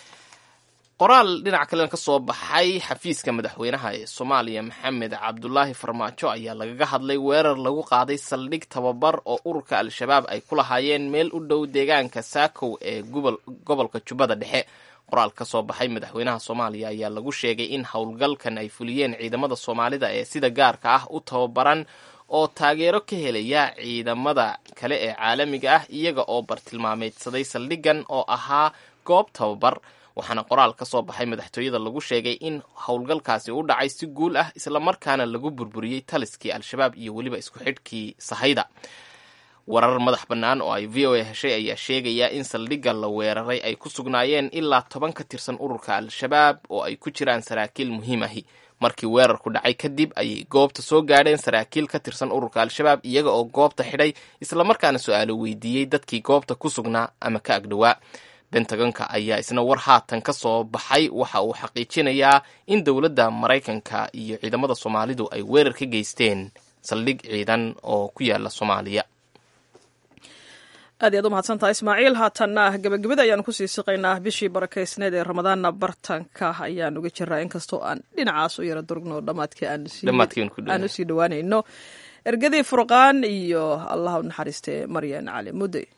B: qoraal dhinac kalena ka soo baxay xafiiska madaxweynaha ee soomaaliya maxamed cabdulaahi farmaajo ayaa lagaga hadlay weerar lagu qaaday saldhig tababar oo ururka al-shabaab ay ku lahaayeen meel u dhow deegaanka saakow ee gobolka jubbada dhexe. qoraal ka soo baxay madaxweynaha soomaaliya ayaa lagu sheegay in howlgalkan ay fuliyeen ciidamada soomaalida ee sida gaarka ah u tababaran oo taageero ka helaya ciidamada kale ee caalamiga ah, iyaga oo bartilmaameedsaday saldhigan oo ahaa goob tababar. waxaana qoraal ka soo baxay madaxtooyada lagu sheegay in howlgalkaasi u dhacay si guul ah, islamarkaana lagu burburiyey taliskii al-shabaab iyo weliba isku xidhkii sahayda. warar madax bannaan oo ay v o a heshay ayaa sheegaya in saldhigga la weeraray ay ku sugnaayeen ilaa toban ka tirsan ururka al-shabaab oo ay ku jiraan saraakiil muhiim ahi. markii weerarku dhacay kadib ayay goobta soo gaadheen saraakiil ka tirsan ururka al-shabaab, iyaga oo goobta xidhay islamarkaana su-aalo weydiiyey dadkii goobta ku sugnaa ama ka agdhowaa. bentagonka ayaa isna war haatan ka soo baxay waxa uu xaqiijinayaa in dowladda maraykanka iyo ciidamada soomaalidu ay weerar ka geysteen saldhig ciidan oo ku yaala soomaaliya.
A: aad iyaad u mahadsantaha ismaaciil. haatanna gabagabada ayaan kusii siqaynaa. bishii barakaysneed ee ramadaanna bartanka ayaan uga jiraa, inkastoo aan dhinacaas u yara durugno dhammaadkii aan usii dhawaanayno. ergadii furqaan iyo allah u naxariistee maryan cali mudey.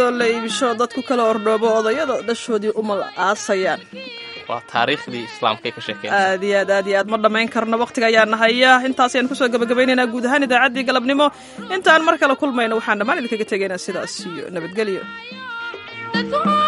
A: iyadoo la iibisho dad ku kala ordhoobo odayada dhashoodii umal aasayaan.
B: waa taariikhdii islaamkay ka sheekeen
A: aad iyo aad aad iyo aad ma dhammayn karno waqtiga ayaa nahaya. intaas ayaan kusoo gabagabaynaynaa guud ahaan idaacaddii galabnimo. intaan mar kale kulmayno waxaan dhammaan idinkaga tegaynaa sidaas iyo nabadgelyo.